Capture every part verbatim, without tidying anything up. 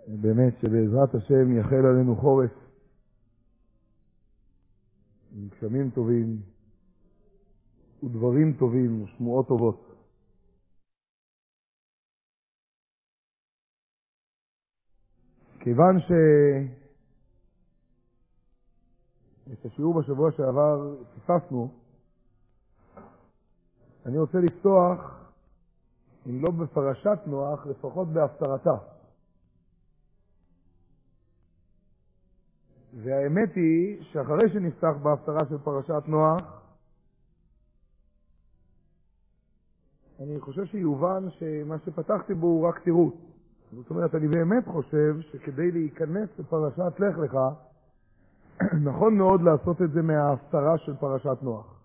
באמת שבעזרת השם יחל עלינו חורף עם גשמים טובים ודברים טובים ושמועות טובות. כיוון ש... את השיעור בשבוע שעבר ציפפנו, אני רוצה לפתוח, אם לא בפרשת נוח, לפחות בהפטרתה. והאמת היא שאחרי שנפתח בהפטרה של פרשת נוח, אני חושב שיובן שמה שפתחתי בו הוא רק תירוץ. זאת אומרת, אני באמת חושב שכדי להיכנס לפרשת לך לך, נכון מאוד לעשות את זה מההפטרה של פרשת נוח.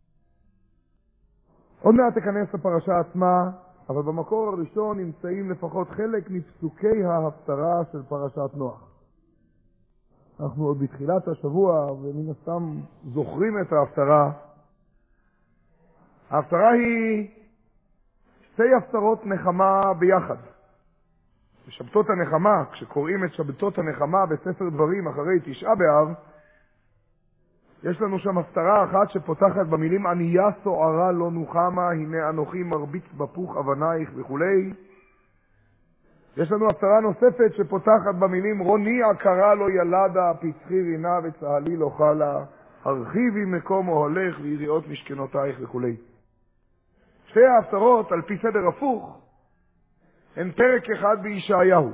עוד מעט תיכנס לפרשה עצמה, אבל במקור הראשון נמצאים לפחות חלק מפסוקי ההפטרה של פרשת נוח. אנחנו עוד בתחילת השבוע, ומן הסתם זוכרים את ההפטרה. ההפטרה היא שתי הפטרות נחמה ביחד. בשבתות הנחמה, כשקוראים את שבתות הנחמה בספר דברים אחרי תשעה באב, יש לנו שם הפטרה אחת שפותחת במילים ענייה סוערה לא נוחמה, הנה אנוכי מרביץ בפוך אבנייך וכו'. יש לנו הפטרה נוספת שפותחת במילים רוני עקרה לא ילדה, פצחי רינה וצהלי לא חלה, הרחיבי מקום אוהלך ויריעות משכנותייך וכו'. שתי ההפטרות על פי סדר הפוך הן פרק אחד בישעיהו.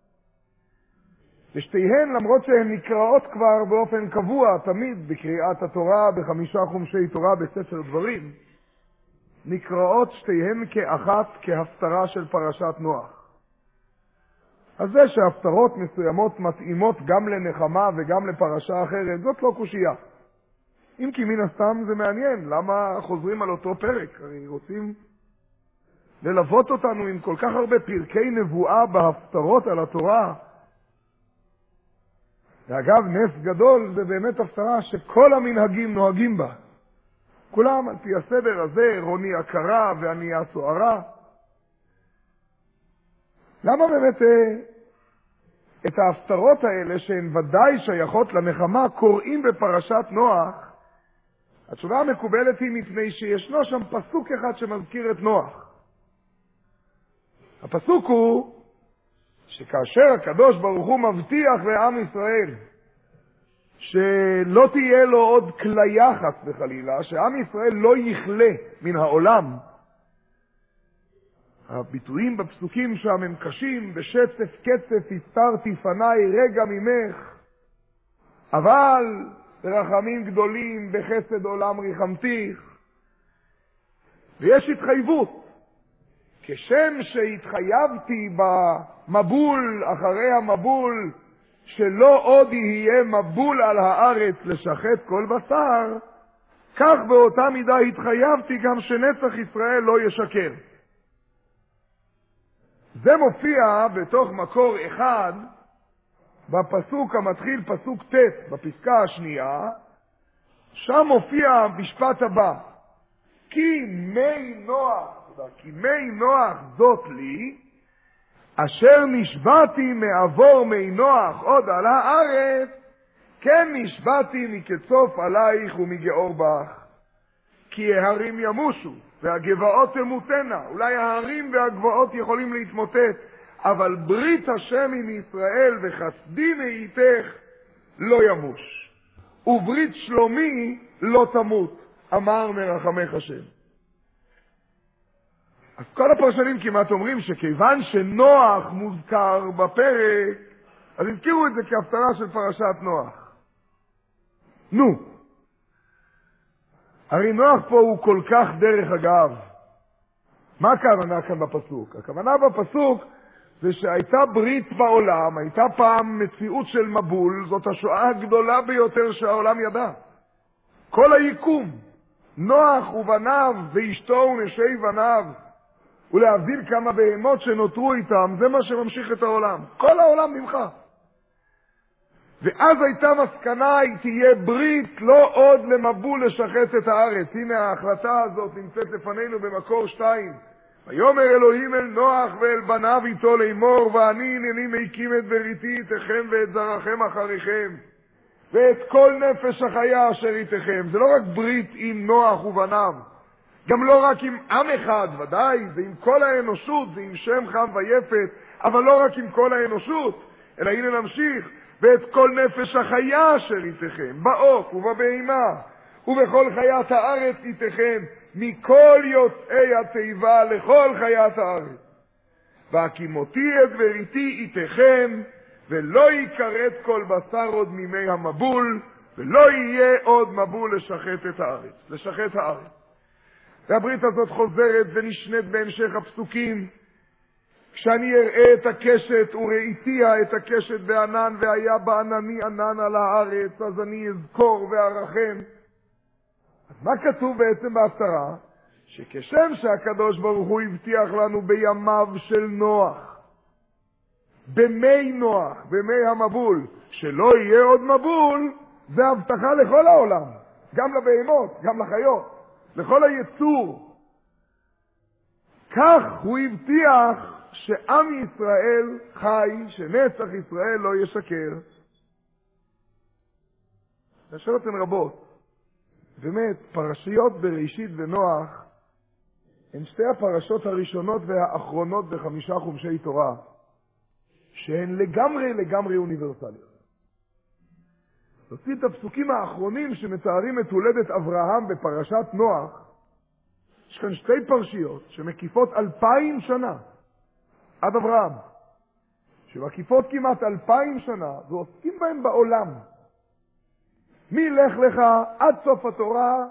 ושתיהן, למרות שהן נקראות כבר באופן קבוע תמיד בקריאת התורה בחמישה חומשי תורה בספר דברים, נקראות שתיהן כאחת כהפטרה של פרשת נוח. אז זה שהפטרות מסוימות מתאימות גם לנחמה וגם לפרשה אחרת, זאת לא קושייה. אם כי מן הסתם זה מעניין, למה חוזרים על אותו פרק? הרי רוצים ללוות אותנו עם כל כך הרבה פרקי נבואה בהפטרות על התורה. ואגב, נס גדול זה באמת הפטרה שכל המנהגים נוהגים בה. כולם על פי הסדר הזה, רוני עקרה וענייה סוערה. למה באמת את ההפטרות האלה, שהן ודאי שייכות לנחמה, קוראים בפרשת נוח? התשובה המקובלת היא מפני שישנו שם פסוק אחד שמזכיר את נוח. הפסוק הוא שכאשר הקדוש ברוך הוא מבטיח לעם ישראל שלא תהיה לו עוד כליה חס וחלילה, שעם ישראל לא יכלה מן העולם. הביטויים בפסוקים שם הם קשים, בשצף קצף הסתרתי פניי רגע ממך, אבל ברחמים גדולים בחסד עולם ריחמתיך. ויש התחייבות, כשם שהתחייבתי במבול אחרי המבול שלא עוד יהיה מבול על הארץ לשחט כל בשר, כך באותה מידה התחייבתי גם שנצח ישראל לא ישקר. זה מופיע בתוך מקור אחד בפסוק המתחיל פסוק ט' בפסקה השנייה, שם מופיע המשפט הבא, כי מי נוח, כי מי נוח זאת לי, אשר נשבעתי מעבור מי נוח עוד על הארץ, כן נשבעתי מקצוף עלייך ומגאור בך. כי ההרים ימושו והגבעות תמותנה. אולי ההרים והגבעות יכולים להתמוטט, אבל ברית השם עם ישראל וחסדי מאיתך לא ימוש. וברית שלומי לא תמות, אמר מרחמך השם. אז כל הפרשנים כמעט אומרים שכיוון שנוח מוזכר בפרק, אז הזכירו את זה כהפטרה של פרשת נוח. נו, הרי נוח פה הוא כל כך דרך אגב. מה הכוונה כאן בפסוק? הכוונה בפסוק זה שהייתה ברית בעולם, הייתה פעם מציאות של מבול, זאת השואה הגדולה ביותר שהעולם ידע. כל היקום, נוח ובניו ואשתו ונשי בניו, ולהבדיל כמה בהמות שנותרו איתם, זה מה שממשיך את העולם. כל העולם נמחה. ואז הייתה מסקנה, היא תהיה ברית לא עוד למבול לשחט את הארץ. הנה ההחלטה הזאת נמצאת לפנינו במקור שתיים, ויאמר אלוהים אל נוח ואל בניו איתו לאמור, ואני הנני מקים את בריתי איתכם ואת זרעכם אחריכם, ואת כל נפש החיה אשר איתכם. זה לא רק ברית עם נוח ובניו, גם לא רק עם עם אחד, ודאי, זה עם כל האנושות, זה עם שם חם ויפת, אבל לא רק עם כל האנושות, אלא הנה נמשיך, ואת כל נפש החיה אשר איתכם, בעוף ובבהמה, ובכל חיית הארץ איתכם, מכל יוצאי התיבה לכל חיית הארץ. והקימותי את בריתי איתכם, ולא יכרת כל בשר עוד מימי המבול, ולא יהיה עוד מבול לשחט את הארץ, לשחט הארץ. והברית הזאת חוזרת ונשנית בהמשך הפסוקים, כשאני אראה את הקשת וראיתיה את הקשת בענן, והיה בענני ענן על הארץ, אז אני אזכור וארחם. אז מה כתוב בעצם בהפטרה? שכשם שהקדוש ברוך הוא הבטיח לנו בימיו של נוח, במי נוח, במי המבול, שלא יהיה עוד מבול, זה הבטחה לכל העולם, גם לבהמות, גם לחיות, לכל היצור. כך הוא הבטיח שעם ישראל חי, שנצח ישראל לא ישקר. השאלות הן רבות. באמת, פרשיות בראשית ונוח הן שתי הפרשות הראשונות והאחרונות בחמישה חומשי תורה, שהן לגמרי לגמרי אוניברסליות. נוציא את הפסוקים האחרונים שמתארים את הולדת אברהם בפרשת נוח. יש כאן שתי פרשיות שמקיפות אלפיים שנה עד אברהם, שמקיפות כמעט אלפיים שנה ועוסקים בהם בעולם. מלך לך עד סוף התורה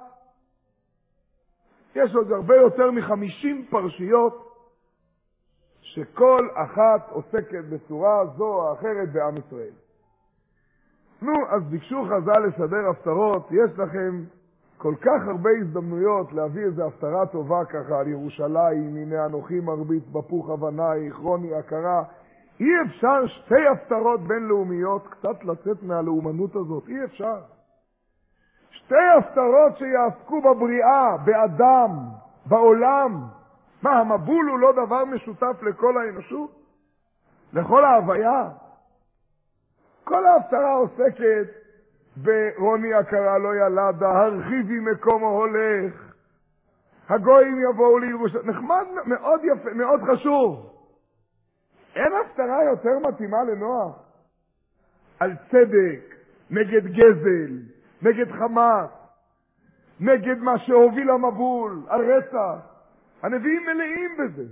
יש עוד הרבה יותר מחמישים פרשיות שכל אחת עוסקת בצורה זו או אחרת בעם ישראל. נו, אז ביקשו חז"ל לסדר הפטרות. יש לכם כל כך הרבה הזדמנויות להביא איזו הפטרה טובה ככה על ירושלים, הנה אנוכי מרבית בפוך אבנייך, רוני הכרה. אי אפשר שתי הפטרות בינלאומיות קצת לצאת מהלאומנות הזאת? אי אפשר. שתי הפטרות שיעסקו בבריאה, באדם, בעולם. מה, המבול הוא לא דבר משותף לכל האנושות? לכל ההוויה? כל ההפטרה עוסקת ברוני הכרה לא ילדה, הרחיבי מקומו הולך, הגויים יבואו לירושלים. נחמד מאוד יפה, מאוד חשוב. אין הפטרה יותר מתאימה לנוח. על צדק, נגד גזל, נגד חמאס, נגד מה שהוביל המבול, על רצח. הנביאים מלאים בזה.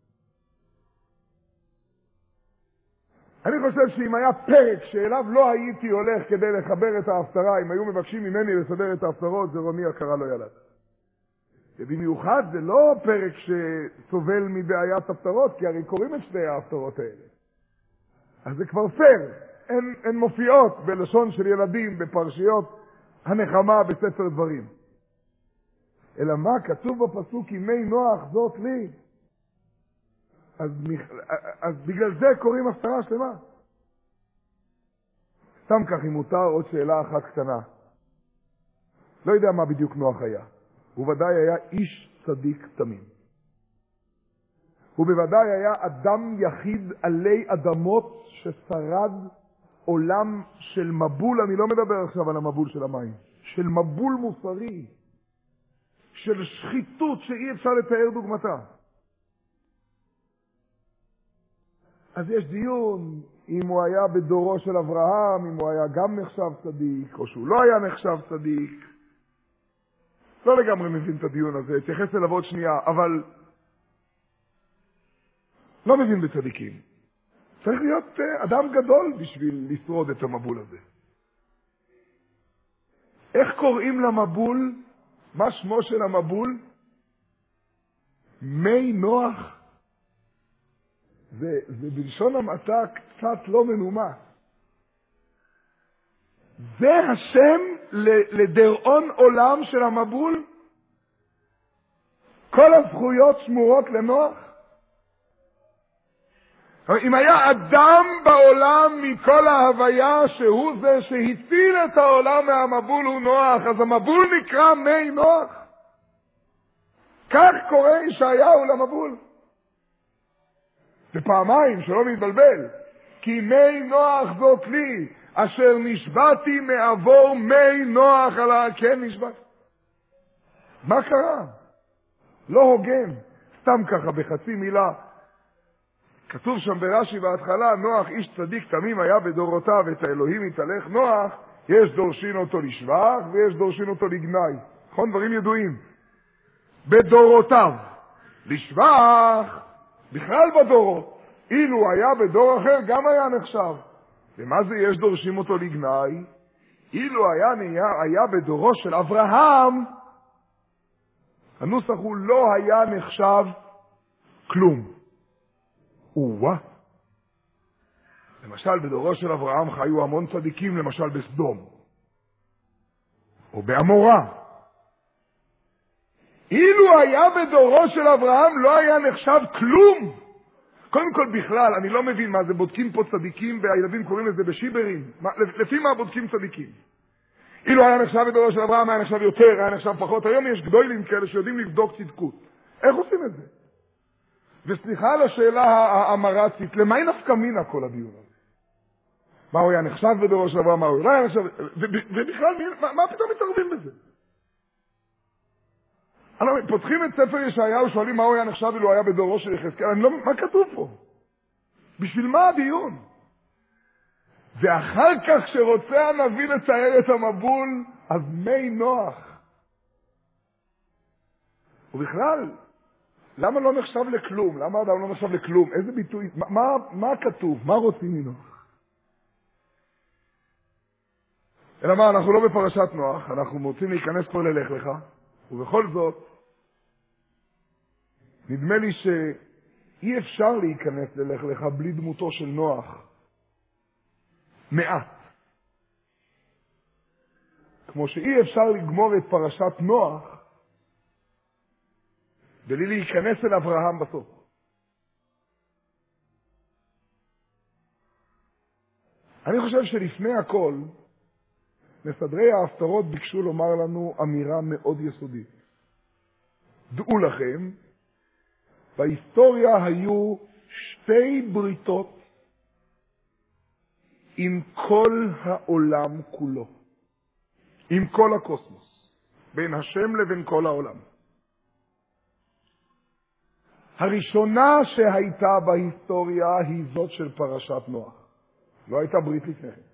אני חושב שאם היה פרק שאליו לא הייתי הולך כדי לחבר את ההפטרה, אם היו מבקשים ממני לסדר את ההפטרות, זה רוני הכרה לא ילד. ובמיוחד זה לא פרק שסובל מבעיית הפטרות, כי הרי קוראים את שתי ההפטרות האלה. אז זה כבר פייר. הן, הן מופיעות בלשון של ילדים, בפרשיות הנחמה בספר דברים. אלא מה כתוב בפסוק ימי נוח זאת לי? אז, אז בגלל זה קוראים הפטרה שלמה. סתם כך, אם מותר, עוד שאלה אחת קטנה. לא יודע מה בדיוק נוח היה. הוא ודאי היה איש צדיק תמים. הוא בוודאי היה אדם יחיד עלי אדמות ששרד עולם של מבול. אני לא מדבר עכשיו על המבול של המים. של מבול מוסרי. של שחיתות שאי אפשר לתאר דוגמתה. אז יש דיון אם הוא היה בדורו של אברהם, אם הוא היה גם נחשב צדיק, או שהוא לא היה נחשב צדיק. לא לגמרי מבין את הדיון הזה, תייחס אליו עוד שנייה, אבל לא מבין בצדיקים. צריך להיות אדם גדול בשביל לשרוד את המבול הזה. איך קוראים למבול? מה שמו של המבול? מי נוח. זה, זה בלשון המעטה קצת לא מנומס. זה השם לדרעון עולם של המבול? כל הזכויות שמורות לנוח? אם היה אדם בעולם מכל ההוויה שהוא זה שהציל את העולם מהמבול הוא נוח, אז המבול נקרא מי נוח. כך קורא ישעיהו למבול. ופעמיים, שלא מתבלבל. כי מי נוח זאת לי, אשר נשבעתי מעבור מי נוח על ה... כן, נשבעתי. מה קרה? לא הוגן. סתם ככה, בחצי מילה. כתוב שם ברש"י בהתחלה, נוח איש צדיק תמים היה בדורותיו, את האלוהים יתהלך. נוח, יש דורשין אותו לשבח ויש דורשין אותו לגנאי. נכון? דברים ידועים. בדורותיו. לשבח, בכלל בדורות. אילו היה בדור אחר, גם היה נחשב. ומה זה יש דורשים אותו לגנאי? אילו היה, היה בדורו של אברהם, הנוסח הוא לא היה נחשב כלום. וואו. למשל, בדורו של אברהם חיו המון צדיקים, למשל בסדום. או בעמורה. אילו היה בדורו של אברהם, לא היה נחשב כלום. קודם כל בכלל, אני לא מבין מה זה, בודקים פה צדיקים, והילדים קוראים לזה בשיברים. מה, לפי מה בודקים צדיקים? אילו היה נחשב בדורו של אברהם, היה נחשב יותר, היה נחשב פחות. היום יש גדולים כאלה שיודעים לבדוק צדקות. איך עושים את זה? וסליחה על השאלה האמרצית, למה היא נפקא מינה כל הדיון הזה? מה הוא היה נחשב בדורו של אברהם, מה הוא לא היה נחשב, ובכלל, מה, מה פתאום מתערבים בזה? פותחים את ספר ישעיהו, שואלים מה הוא היה נחשב אילו היה בדורו של יחזקאל. לא, מה כתוב פה? בשביל מה הדיון? ואחר כך שרוצה הנביא לצייר את המבול, אז מי נוח. ובכלל, למה לא נחשב לכלום? למה אדם לא נחשב לכלום? איזה ביטוי? מה, מה, מה כתוב? מה רוצים מנוח? אלא מה, אנחנו לא בפרשת נוח, אנחנו רוצים להיכנס פה ללך לך, ובכל זאת, נדמה לי שאי אפשר להיכנס ללך לך בלי דמותו של נוח. מעט. כמו שאי אפשר לגמור את פרשת נוח, בלי להיכנס אל אברהם בסוף. אני חושב שלפני הכל, מסדרי ההפטרות ביקשו לומר לנו אמירה מאוד יסודית. דעו לכם, בהיסטוריה היו שתי בריתות עם כל העולם כולו. עם כל הקוסמוס. בין השם לבין כל העולם. הראשונה שהייתה בהיסטוריה היא זאת של פרשת נוח. לא הייתה ברית לפני כן.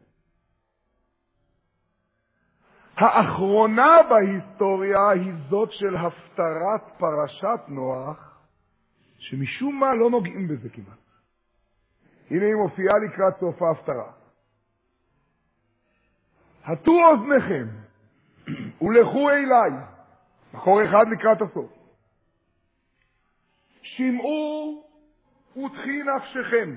האחרונה בהיסטוריה היא זאת של הפטרת פרשת נוח, שמשום מה לא נוגעים בזה כמעט. הנה היא מופיעה לקראת סוף ההפטרה. הטו אוזניכם ולכו אליי, מקור אחד לקראת הסוף. שמעו ותחי נפשכם.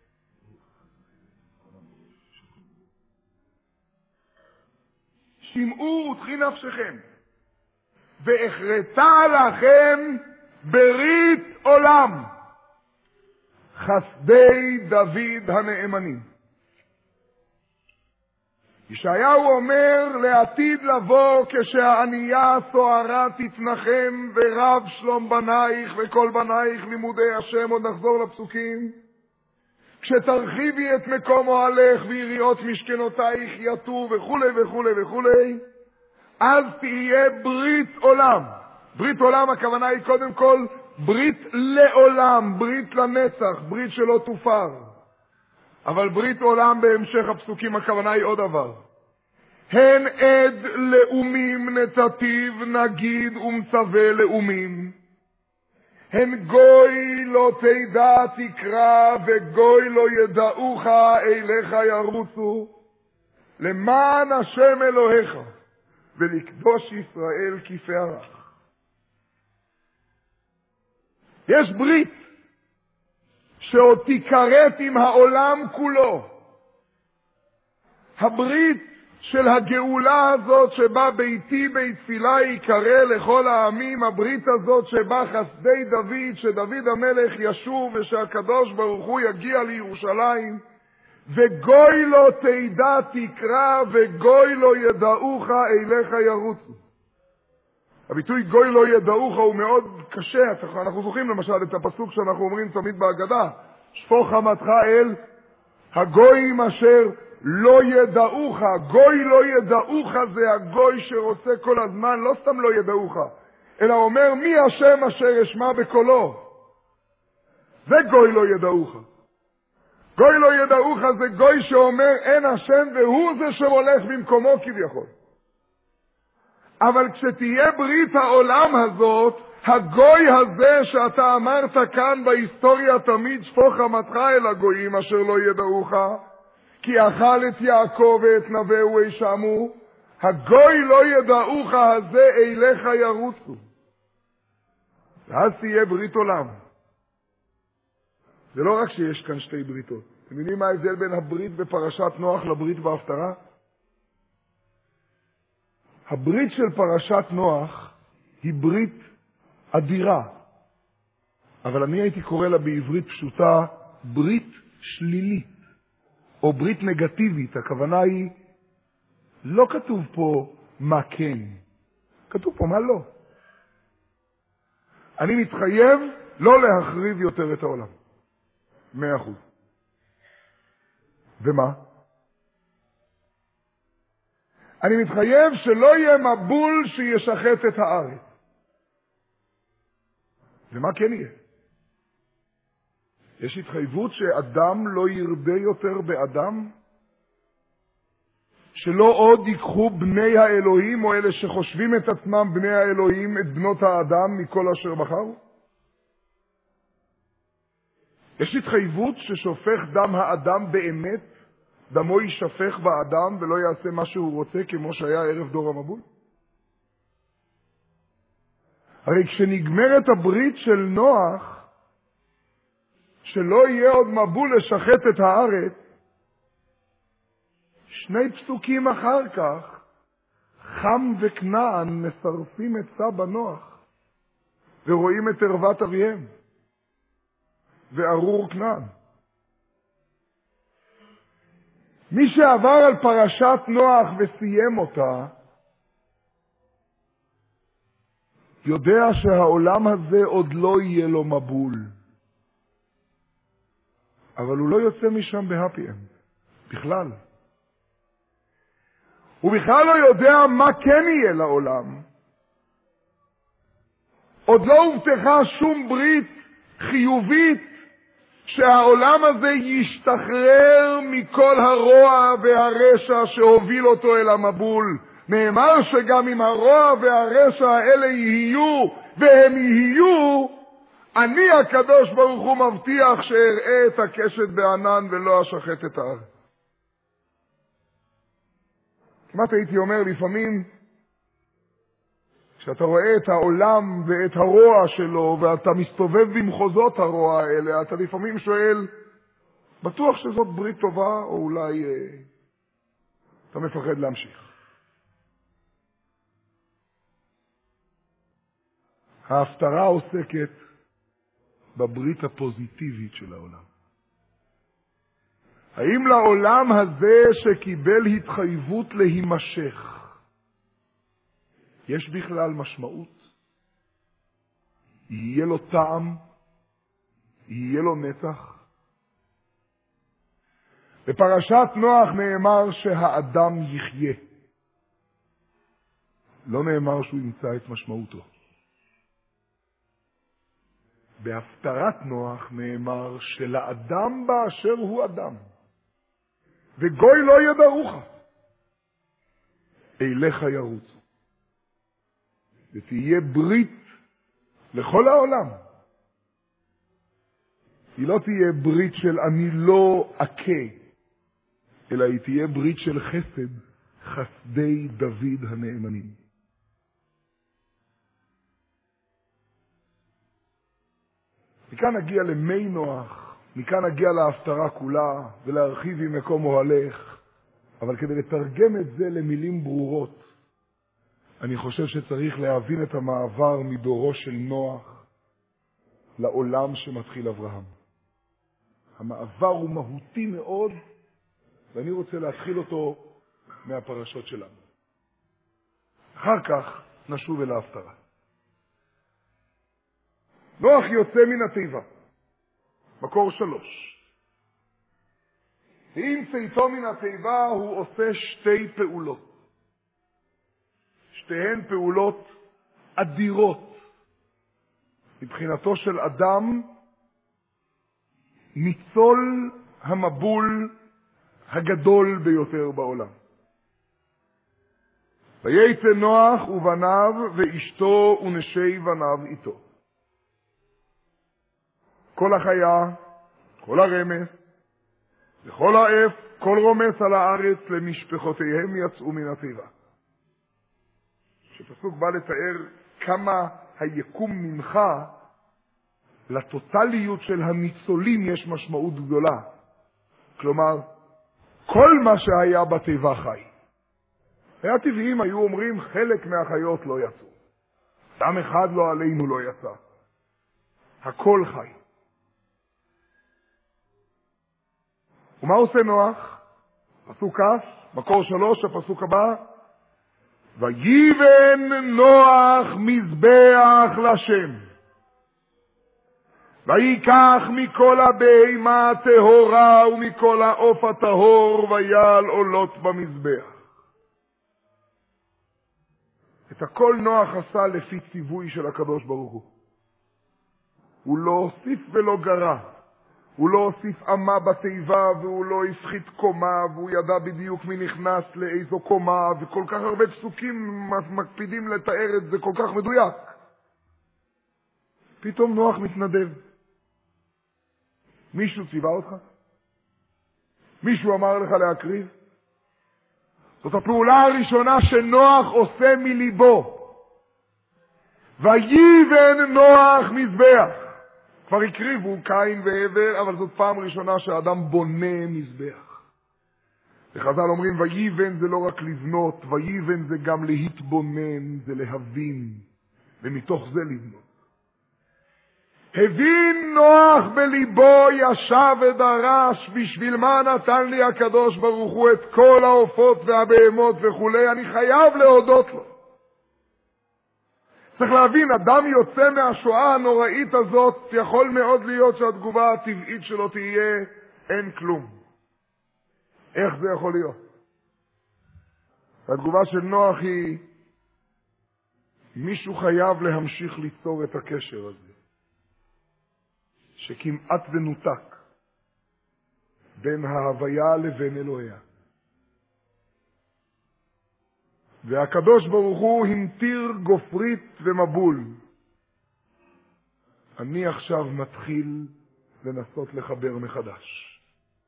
שמעו ותחי נפשכם. והכרתה לכם ברית עולם. חסדי דוד הנאמנים. ישעיהו אומר לעתיד לבוא כשהענייה סוערה תתנחם ורב שלום בנייך וכל בנייך לימודי השם. עוד נחזור לפסוקים. כשתרחיבי את מקום אוהלך ויריעות משכנותייך יטו וכו' וכו' וכו', אז תהיה ברית עולם. ברית עולם הכוונה היא קודם כל ברית לעולם, ברית לנצח, ברית שלא תופר. אבל ברית עולם בהמשך הפסוקים הכוונה היא עוד דבר. הן עד לאומים נתתיו נגיד ומצווה לאומים. הן גוי לא תדע תקרא וגוי לא ידעוך אליך ירוצו למען השם אלוהיך ולקדוש ישראל כפארך. יש ברית שעוד תיכרת עם העולם כולו. הברית של הגאולה הזאת שבה ביתי בית תפילה יקרא לכל העמים, הברית הזאת שבה חסדי דוד, שדוד המלך ישוב ושהקדוש ברוך הוא יגיע לירושלים, וגוי לא תדע תקרא וגוי לא ידעוך אליך ירוצו. הביטוי גוי לא ידעוך הוא מאוד קשה. אנחנו זוכרים למשל את הפסוק שאנחנו אומרים תמיד בהגדה, שפוך חמתך אל הגויים אשר לא ידעוך. גוי לא ידעוך זה הגוי שרוצה כל הזמן, לא סתם לא ידעוך, אלא אומר מי השם אשר אשמע בקולו. זה גוי לא ידעוך. גוי לא ידעוך זה גוי שאומר אין השם והוא זה שהולך במקומו כביכול. אבל כשתהיה ברית העולם הזאת, הגוי הזה שאתה אמרת כאן בהיסטוריה תמיד שפוך חמתך אל הגויים אשר לא ידעוך, כי אכל את יעקב ואת נביאו ישמו, הגוי לא ידעוך הזה אליך ירוצו. ואז תהיה ברית עולם. זה לא רק שיש כאן שתי בריתות. אתם יודעים מה ההבדל בין הברית בפרשת נוח לברית בהפטרה? הברית של פרשת נוח היא ברית אדירה, אבל אני הייתי קורא לה בעברית פשוטה ברית שלילית או ברית נגטיבית. הכוונה היא, לא כתוב פה מה כן, כתוב פה מה לא. אני מתחייב לא להחריב יותר את העולם. מאה אחוז. ומה? אני מתחייב שלא יהיה מבול שישחט את הארץ. ומה כן יהיה? יש התחייבות שאדם לא ירדה יותר באדם? שלא עוד ייקחו בני האלוהים או אלה שחושבים את עצמם בני האלוהים את בנות האדם מכל אשר בחרו? יש התחייבות ששופך דם האדם באמת, דמו יישפך באדם ולא יעשה מה שהוא רוצה כמו שהיה ערב דור המבול? הרי כשנגמרת הברית של נוח, שלא יהיה עוד מבול לשחט את הארץ, שני פסוקים אחר כך, חם וכנען מסרסים את סבא נוח, ורואים את ערוות אביהם, וארור כנען. מי שעבר על פרשת נוח וסיים אותה, יודע שהעולם הזה עוד לא יהיה לו מבול. אבל הוא לא יוצא משם בהפי אנד, בכלל. הוא בכלל לא יודע מה כן יהיה לעולם. עוד לא הובטחה שום ברית חיובית שהעולם הזה ישתחרר מכל הרוע והרשע שהוביל אותו אל המבול. נאמר שגם אם הרוע והרשע האלה יהיו, והם יהיו, אני הקדוש ברוך הוא מבטיח שאראה את הקשת בענן ולא אשחט את הארץ. כמעט הייתי אומר לפעמים, כשאתה רואה את העולם ואת הרוע שלו, ואתה מסתובב במחוזות הרוע האלה, אתה לפעמים שואל, בטוח שזאת ברית טובה, או אולי אה, אתה מפחד להמשיך. ההפטרה עוסקת בברית הפוזיטיבית של העולם. האם לעולם הזה שקיבל התחייבות להימשך, יש בכלל משמעות? יהיה לו טעם? יהיה לו נצח? בפרשת נוח נאמר שהאדם יחיה. לא נאמר שהוא ימצא את משמעותו. בהפטרת נוח נאמר שלאדם באשר הוא אדם, וגוי לא ידעוך, אליך ירוצו. ותהיה ברית לכל העולם. היא לא תהיה ברית של אני לא אכה, אלא היא תהיה ברית של חסד, חסדי דוד הנאמנים. מכאן נגיע למי נוח, מכאן נגיע להפטרה כולה, ולהרחיב עם מקום אוהלך, אבל כדי לתרגם את זה למילים ברורות, אני חושב שצריך להבין את המעבר מדורו של נוח לעולם שמתחיל אברהם. המעבר הוא מהותי מאוד, ואני רוצה להתחיל אותו מהפרשות שלנו. אחר כך נשוב אל ההפטרה. נוח יוצא מן התיבה. מקור שלוש. ועם צאתו מן התיבה הוא עושה שתי פעולות. שתיהן פעולות אדירות. מבחינתו של אדם, ניצול המבול הגדול ביותר בעולם. ויצא נוח ובניו ואשתו ונשי בניו איתו. כל החיה, כל הרמס, וכל האף, כל רומס על הארץ למשפחותיהם יצאו מן התיבה. שפסוק בא לתאר כמה היקום ממך, לטוטליות של הניצולים יש משמעות גדולה. כלומר, כל מה שהיה בתיבה חי. והטבעיים היו אומרים חלק מהחיות לא יצאו. דם אחד לא עלינו לא יצא. הכל חי. ומה עושה נוח? פסוק כ', מקור שלוש, הפסוק הבא. ויבן נוח מזבח לשם. ויקח מכל הבהמה הטהורה ומכל העוף הטהור ויעל עולות במזבח. את הכל נוח עשה לפי ציווי של הקדוש ברוך הוא. הוא לא הוסיף ולא גרע. הוא לא הוסיף אמה בתיבה והוא לא הפחית קומה והוא ידע בדיוק מי נכנס לאיזו קומה, וכל כך הרבה פסוקים מקפידים לתאר את זה כל כך מדויק. פתאום נוח מתנדב. מישהו ציווה אותך? מישהו אמר לך להקריב? זאת הפעולה הראשונה שנוח עושה מליבו. ויבן נוח מזבח. כבר הקריבו קין והבל, אבל זאת פעם ראשונה שהאדם בונה מזבח. וחז"ל אומרים, ויבן זה לא רק לבנות, ויבן זה גם להתבונן, זה להבין, ומתוך זה לבנות. הבין נוח בליבו, ישב ודרש, בשביל מה נתן לי הקדוש ברוך הוא את כל העופות והבהמות וכו', אני חייב להודות לו. צריך להבין, אדם יוצא מהשואה הנוראית הזאת, יכול מאוד להיות שהתגובה הטבעית שלו תהיה, אין כלום. איך זה יכול להיות? התגובה של נוח היא, מישהו חייב להמשיך ליצור את הקשר הזה, שכמעט ונותק בין ההוויה לבין אלוהיה. והקדוש ברוך הוא המטיר גופרית ומבול. אני עכשיו מתחיל לנסות לחבר מחדש.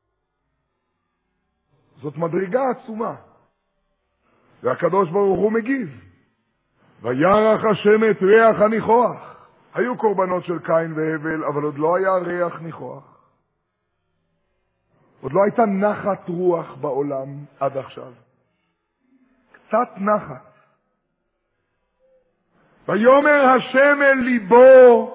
זאת מדרגה עצומה. והקדוש ברוך הוא מגיב. וירח השם את ריח הניחוח. היו קורבנות של קין והבל, אבל עוד לא היה ריח ניחוח. עוד לא הייתה נחת רוח בעולם עד עכשיו. קצת נחת. ויאמר השם אל ליבו,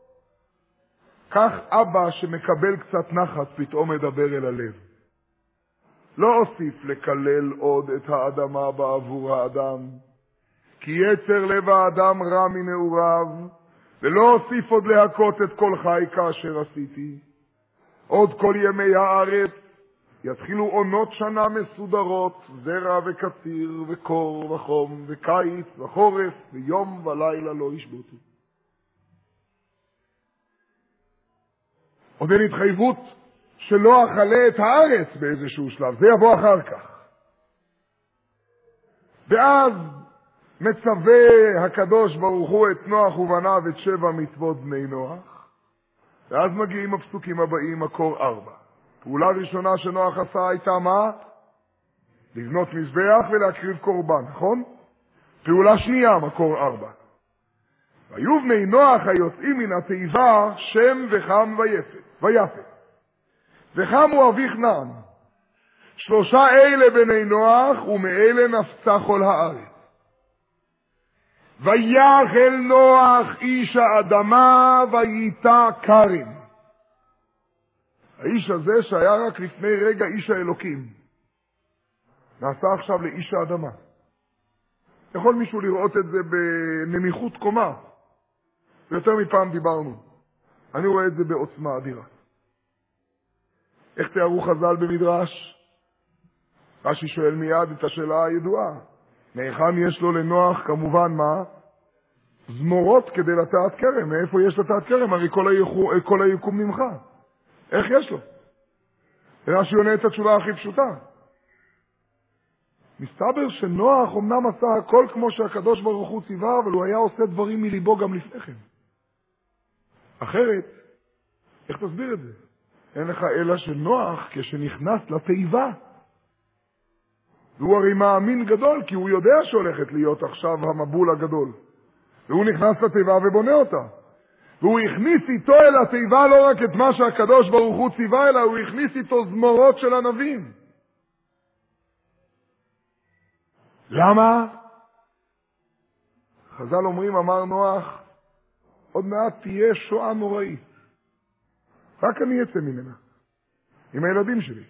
כך אבא שמקבל קצת נחת פתאום מדבר אל הלב. לא אוסיף לקלל עוד את האדמה בעבור האדם, כי יצר לב האדם רע מנעוריו, ולא אוסיף עוד להכות את כל חי כאשר עשיתי. עוד כל ימי הארץ יתחילו עונות שנה מסודרות, זרע וקציר וקור וחום וקיץ וחורף, ויום ולילה לא ישבותו. עוד אין התחייבות שלא אכלה את הארץ באיזשהו שלב, זה יבוא אחר כך. ואז מצווה הקדוש ברוך הוא את נוח ובניו את שבע מצוות בני נוח, ואז מגיעים הפסוקים הבאים, מקור ארבע. פעולה ראשונה שנוח עשה הייתה מה? לבנות מזבח ולהקריב קורבן, נכון? פעולה שנייה, מקור ארבע. והיו בני נוח היוצאים מן התיבה שם וחם ויפת. ויפת. וחם הוא אבי כנען. שלושה אלה בני נוח ומאלה נפצה כל הארץ. ויחל נוח איש האדמה וייטע כרם. האיש הזה שהיה רק לפני רגע איש האלוקים, נעשה עכשיו לאיש האדמה. יכול מישהו לראות את זה בנמיכות קומה. ויותר מפעם דיברנו. אני רואה את זה בעוצמה אדירה. איך תיארו חז"ל במדרש? רש"י שואל מיד את השאלה הידועה. מהיכן יש לו לנוח כמובן מה? זמורות כדי לטעת כרם. מאיפה יש לטעת כרם? הרי כל, היחו, כל היקום ממך. איך יש לו? רש"י עונה את התשובה הכי פשוטה. מסתבר שנוח אמנם עשה הכל כמו שהקדוש ברוך הוא ציווה, אבל הוא היה עושה דברים מליבו גם לפני כן. אחרת, איך תסביר את זה? אין לך אלא שנוח כשנכנס לתיבה. והוא הרי מאמין גדול, כי הוא יודע שהולכת להיות עכשיו המבול הגדול. והוא נכנס לתיבה ובונה אותה. והוא הכניס איתו אל התיבה לא רק את מה שהקדוש ברוך הוא ציווה, אלא הוא הכניס איתו זמורות של ענבים. למה? חז"ל אומרים, אמר נוח, עוד מעט תהיה שואה נוראית. רק אני אצא ממנה, עם הילדים שלי.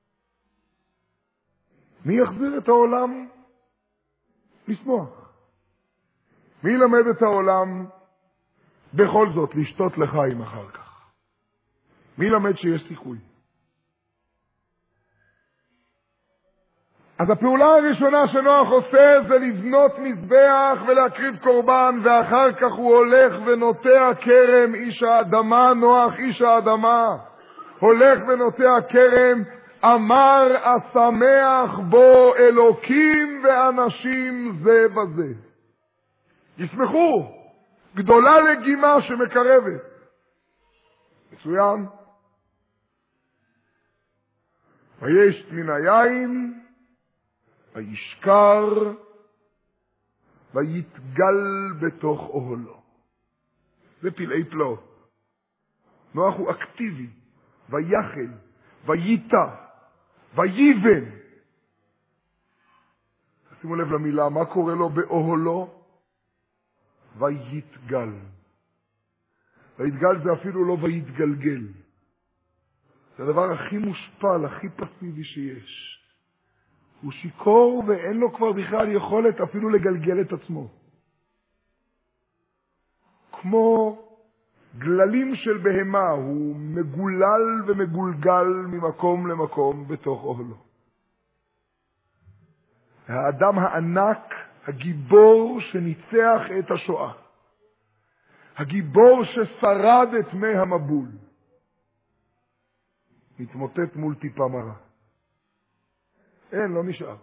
מי יחזיר את העולם לשמוח? מי ילמד את העולם בכל זאת לשתות לחיים אחר כך? מי ילמד שיש סיכוי? אז הפעולה הראשונה שנוח עושה זה לבנות מזבח ולהקריב קורבן, ואחר כך הוא הולך ונוטע כרם. איש האדמה, נוח איש האדמה, הולך ונוטע כרם. אמר השמח בו אלוקים ואנשים זה בזה. ישמחו, גדולה לגימה שמקרבת. מצוין. וישת מן היין, וישכר, ויתגל בתוך אוהלו. זה פלאי פלאות. נוח הוא אקטיבי, ויחל, וייטע, וייבן. שימו לב למילה, מה קורה לו באוהלו? ויתגל. ויתגל זה אפילו לא ויתגלגל. זה הדבר הכי מושפל, הכי פסיבי שיש. הוא שיקור ואין לו כבר בכלל יכולת אפילו לגלגל את עצמו. כמו גללים של בהמה, הוא מגולל ומגולגל ממקום למקום בתוך אוהלו. האדם הענק, הגיבור שניצח את השואה, הגיבור ששרד את מי המבול, מתמוטט מול טיפה מרה. אין, לא נשאר.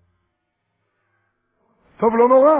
טוב, לא נורא.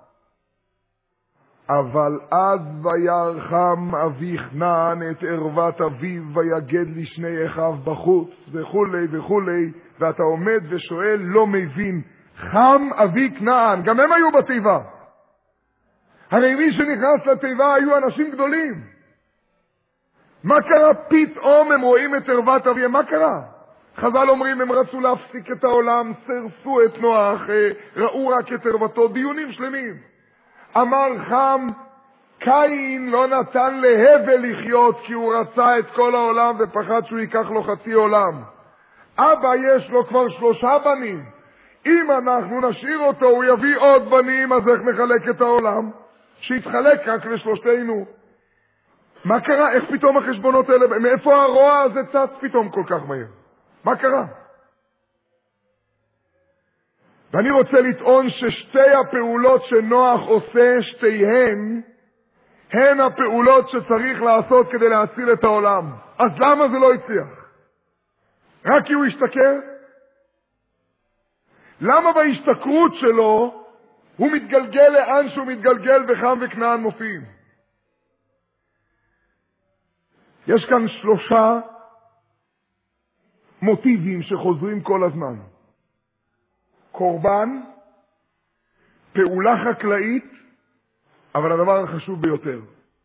אבל אז וירחם אבי כנען את ערוות אביו ויגד לשני אחיו בחוץ וכולי וכולי, ואתה עומד ושואל, לא מבין, חם אבי כנען, גם הם היו בתיבה. הרי מי שנכנס לתיבה היו אנשים גדולים. מה קרה פתאום הם רואים את ערוות אביהם? מה קרה? חז"ל אומרים, הם רצו להפסיק את העולם, סרסו את נוח, ראו רק את ערוותו, דיונים שלמים. אמר חם, קין לא נתן להבל לחיות כי הוא רצה את כל העולם ופחד שהוא ייקח לו חצי עולם. אבא יש לו כבר שלושה בנים. אם אנחנו נשאיר אותו הוא יביא עוד בנים, אז איך נחלק את העולם? שיתחלק רק לשלושתנו. מה קרה? איך פתאום החשבונות האלה? מאיפה הרוע הזה צץ פתאום כל כך מהר? מה קרה? ואני רוצה לטעון ששתי הפעולות שנוח עושה, שתיהן, הן הפעולות שצריך לעשות כדי להציל את העולם. אז למה זה לא הצליח? רק כי הוא השתכר? למה בהשתכרות שלו הוא מתגלגל לאן שהוא מתגלגל וחם וכנען מופיעים? יש כאן שלושה מוטיבים שחוזרים כל הזמן. קורבן, פעולה חקלאית, אבל הדבר החשוב ביותר,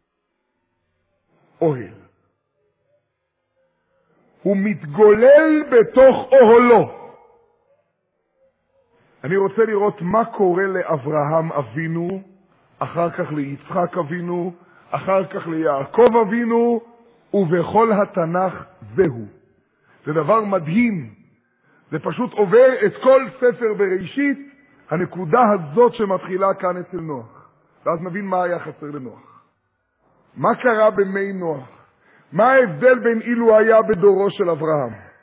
אוהל. הוא מתגולל בתוך אוהלו. אני רוצה לראות מה קורה לאברהם אבינו, אחר כך ליצחק אבינו, אחר כך ליעקב אבינו, ובכל התנ"ך זהו. זה דבר מדהים. זה פשוט עובר את כל ספר בראשית, הנקודה הזאת שמתחילה כאן אצל נוח. ואז נבין מה היה חסר לנוח. מה קרה במי נוח? מה ההבדל בין אילו היה בדורו של אברהם?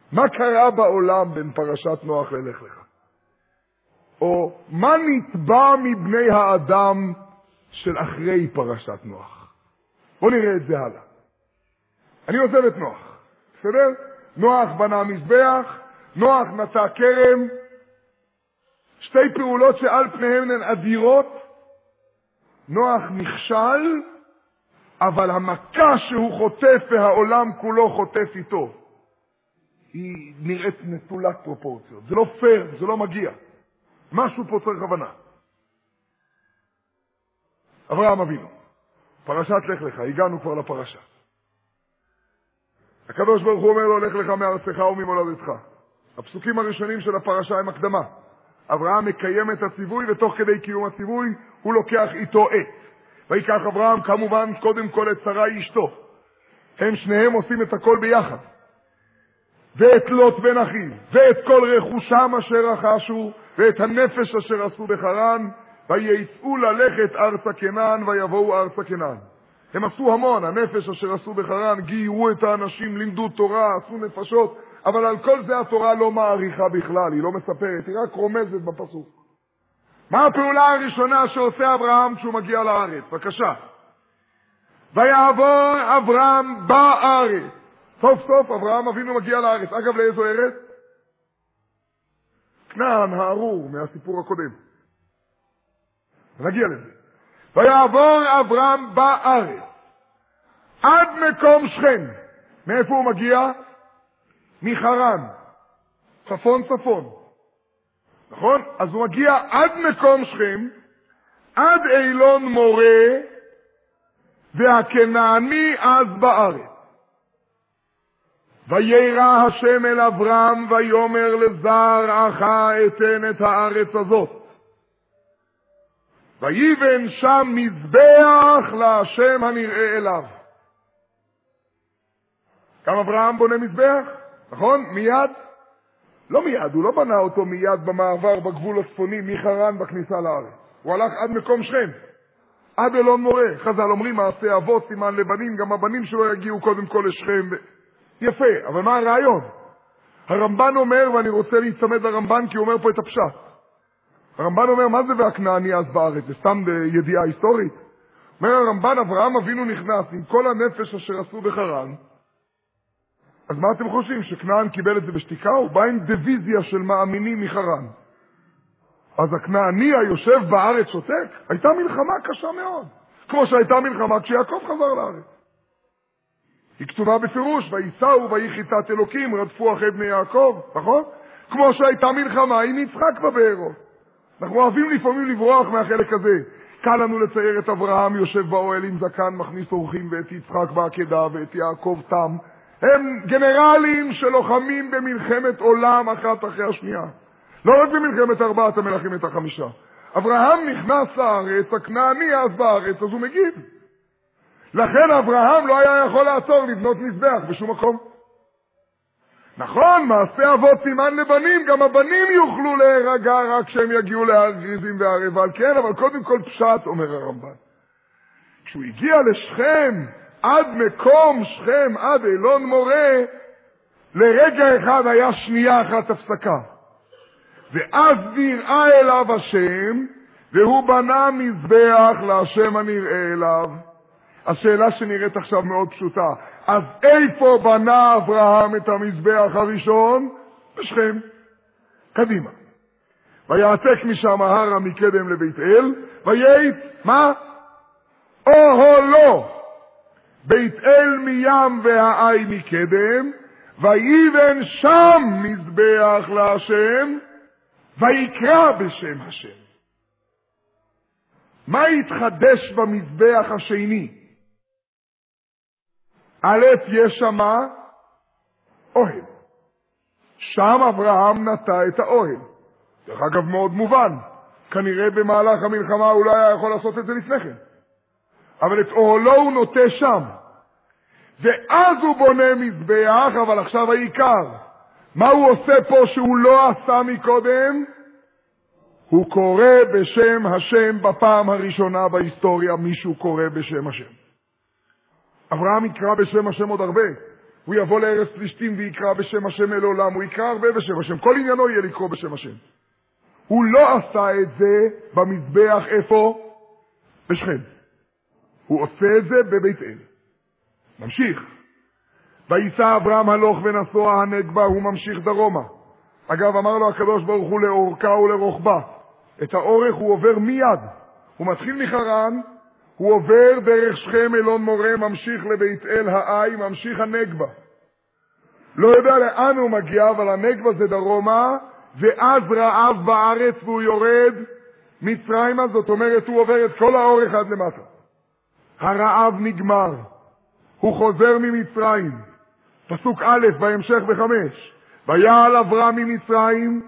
מה קרה בעולם בין פרשת נוח ללך לך? או מה נתבע מבני האדם של אחרי פרשת נוח? בואו נראה את זה הלאה. אני עוזב את נוח, בסדר? נוח בנה מזבח, נוח נטע כרם, שתי פעולות שעל פניהן הן אדירות. נוח נכשל, אבל המכה שהוא חוטף והעולם כולו חוטף איתו, היא נראית נטולת פרופורציות. זה לא פייר, זה לא מגיע. משהו פה צריך הבנה. אברהם אבינו, פרשת לך לך, הגענו כבר לפרשה. הקדוש ברוך הוא אומר לו, לך לך מארצך וממולדתך. הפסוקים הראשונים של הפרשה הם הקדמה. אברהם מקיים את הציווי, ותוך כדי קיום הציווי הוא לוקח איתו את. ויקח אברהם כמובן קודם כל את שרה אשתו. הם שניהם עושים את הכל ביחד. ואת לוט בן אחיו, ואת כל רכושם אשר רכשו, ואת הנפש אשר עשו בחרן, ויצאו ללכת ארצה כנען, ויבואו ארצה כנען. הם עשו המון, הנפש אשר עשו בחרן, גיירו את האנשים, לימדו תורה, עשו נפשות, אבל על כל זה התורה לא מעריכה בכלל, היא לא מספרת, היא רק רומזת בפסוק. מה הפעולה הראשונה שעושה אברהם כשהוא מגיע לארץ? בבקשה. ויעבור אברהם בארץ. סוף סוף אברהם אבינו מגיע לארץ. אגב, לאיזו ארץ? כנען הארור מהסיפור הקודם. נגיע לזה. ויעבור אברהם בארץ עד מקום שכם. מאיפה הוא מגיע? מחרן. צפון צפון. נכון? אז הוא מגיע עד מקום שכם, עד אילון מורה, והכנעני אז בארץ. וירא השם אל אברהם ויאמר לזרעך אתן את הארץ הזאת. ויבן שם מזבח להשם הנראה אליו. גם אברהם בונה מזבח, נכון? מיד? לא מיד, הוא לא בנה אותו מיד במעבר בגבול הצפוני מחרן בכניסה לארץ. הוא הלך עד מקום שכם, עד אלון מורה. חז"ל אומרים מעשה אבות סימן לבנים, גם הבנים שלו יגיעו קודם כל לשכם. יפה, אבל מה הרעיון? הרמב"ן אומר, ואני רוצה להצמד לרמב"ן כי הוא אומר פה את הפשט. הרמב"ן אומר, מה זה והכנעני אז בארץ? זה סתם ידיעה היסטורית. אומר הרמב"ן, אברהם אבינו נכנס עם כל הנפש אשר עשו בחרן. אז מה אתם חושבים? שכנען קיבל את זה בשתיקה? הוא בא עם דיוויזיה של מאמינים מחרן. אז הכנעני היושב בארץ שותק? הייתה מלחמה קשה מאוד. כמו שהייתה מלחמה כשיעקב חזר לארץ. היא כתובה בפירוש, ויסעו ויחיתת אלוקים, רדפו אחרי בני יעקב, נכון? כמו שהייתה מלחמה עם יצחק בבארות. אנחנו אוהבים לפעמים לברוח מהחלק הזה. קל לנו לצייר את אברהם יושב באוהל עם זקן, מכניס אורחים, ואת יצחק בעקדה, ואת יעקב תם. הם גנרלים שלוחמים במלחמת עולם אחת אחרי השנייה. לא רק במלחמת ארבעת המלכים את החמישה. אברהם נכנס לארץ, הכנעני אז בארץ, אז הוא מגיב. לכן אברהם לא היה יכול לעצור לבנות מזבח בשום מקום. נכון, מעשה אבות סימן לבנים, גם הבנים יוכלו להירגע רק כשהם יגיעו להר גריזים והר עיבל, כן, אבל קודם כל פשט, אומר הרמב"ן. כשהוא הגיע לשכם, עד מקום שכם, עד אילון מורה, לרגע אחד היה שנייה אחת הפסקה. ואז נראה אליו השם, והוא בנה מזבח להשם הנראה אליו. השאלה שנראית עכשיו מאוד פשוטה. אז איפה בנה אברהם את המזבח הראשון? בשכם. קדימה. ויעתק משם ההרה מקדם לבית אל, וייט, מה? אוהלו. בית אל מים והעי מקדם, ויבן שם מזבח להשם, ויקרא בשם השם. מה יתחדש במזבח השני? א', יש שמה אוהל. שם אברהם נטע את האוהל. דרך אגב מאוד מובן. כנראה במהלך המלחמה אולי היה יכול לעשות את זה לפני כן. אבל את אוהלו הוא נוטה שם. ואז הוא בונה מזבח, אבל עכשיו העיקר. מה הוא עושה פה שהוא לא עשה מקודם? הוא קורא בשם השם בפעם הראשונה בהיסטוריה, מישהו קורא בשם השם. אברהם יקרא בשם השם עוד הרבה. הוא יבוא לארץ פלישתים ויקרא בשם השם אל עולם, הוא יקרא הרבה בשם השם, כל עניינו יהיה לקרוא בשם השם. הוא לא עשה את זה במזבח איפה? בשכם. הוא עושה את זה בבית אל. ממשיך. ויסע אברהם הלוך ונסוע הנגבה, הוא ממשיך דרומה. אגב, אמר לו הקדוש ברוך הוא לאורכה ולרוחבה. את האורך הוא עובר מיד. הוא מתחיל מחרן, הוא עובר דרך שכם אלון מורה, ממשיך לבית אל העי, ממשיך הנגבה. לא יודע לאן הוא מגיע, אבל הנגבה זה דרומה, ואז רעב בארץ והוא יורד מצרימה, זאת אומרת הוא עובר את כל האורך עד למטה. הרעב נגמר, הוא חוזר ממצרים. פסוק א' בהמשך בחמש. ויעל אברהם ממצרים,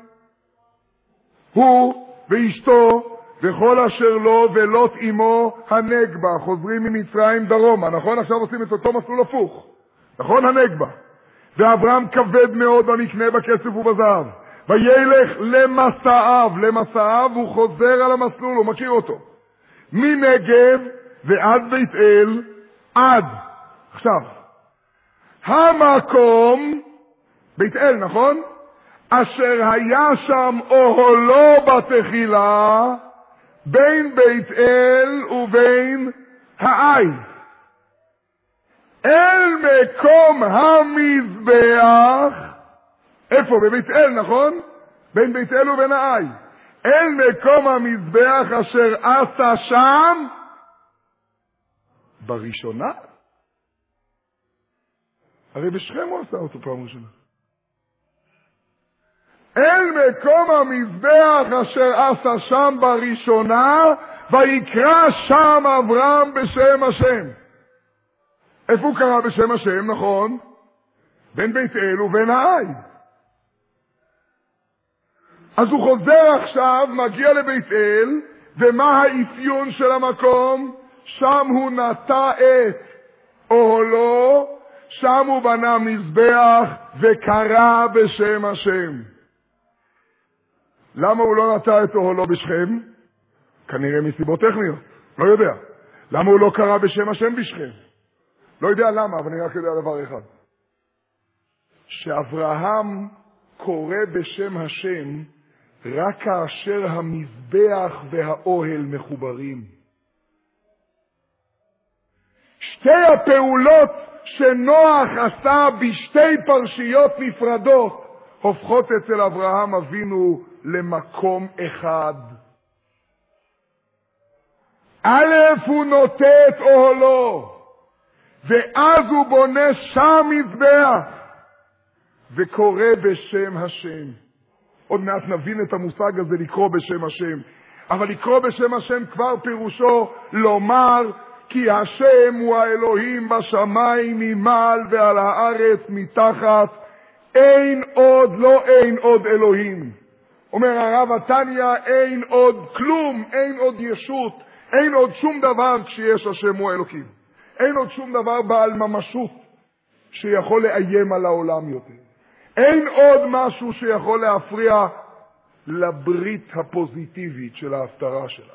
הוא ואשתו וכל אשר לו ולוט עמו הנגבה. חוזרים ממצרים דרומה, נכון? עכשיו עושים את אותו מסלול הפוך, נכון? הנגבה. ואברהם כבד מאוד במקנה בכסף ובזהב. וילך למסעיו, למסעיו הוא חוזר על המסלול, הוא מכיר אותו. מנגב ועד בית אל, עד. עכשיו, המקום, בית אל, נכון? אשר היה שם אוהלו בתחילה, בין בית אל ובין העי. אל מקום המזבח, איפה? בבית אל, נכון? בין בית אל ובין העי. אל מקום המזבח אשר עשה שם, בראשונה. הרי בשכם הוא עשה אותו פעם ראשונה. אל מקום המזבח אשר עשה שם בראשונה, ויקרא שם אברהם בשם השם. איפה הוא קרא בשם השם, נכון? בין בית אל ובין העי. אז הוא חוזר עכשיו, מגיע לבית אל, ומה האפיון של המקום? שם הוא נטע את אוהלו, שם הוא בנה מזבח וקרא בשם השם. למה הוא לא נטע את אוהלו בשכם? כנראה מסיבות טכניות, לא יודע. למה הוא לא קרא בשם השם בשכם? לא יודע למה, אבל אני רק יודע דבר אחד. שאברהם קורא בשם השם רק כאשר המזבח והאוהל מחוברים. שתי הפעולות שנוח עשה בשתי פרשיות נפרדות הופכות אצל אברהם אבינו למקום אחד. א', הוא נוטה את אוהלו, ואז הוא בונה שם מזבח וקורא בשם השם. עוד מעט נבין את המושג הזה לקרוא בשם השם. אבל לקרוא בשם השם כבר פירושו לומר כי השם הוא האלוהים בשמיים ממעל ועל הארץ מתחת. אין עוד, לא אין עוד אלוהים. אומר הרב עתניה, אין עוד כלום, אין עוד ישות, אין עוד שום דבר כשיש השם הוא האלוקים. אין עוד שום דבר בעל ממשות שיכול לאיים על העולם יותר. אין עוד משהו שיכול להפריע לברית הפוזיטיבית של ההפטרה שלה.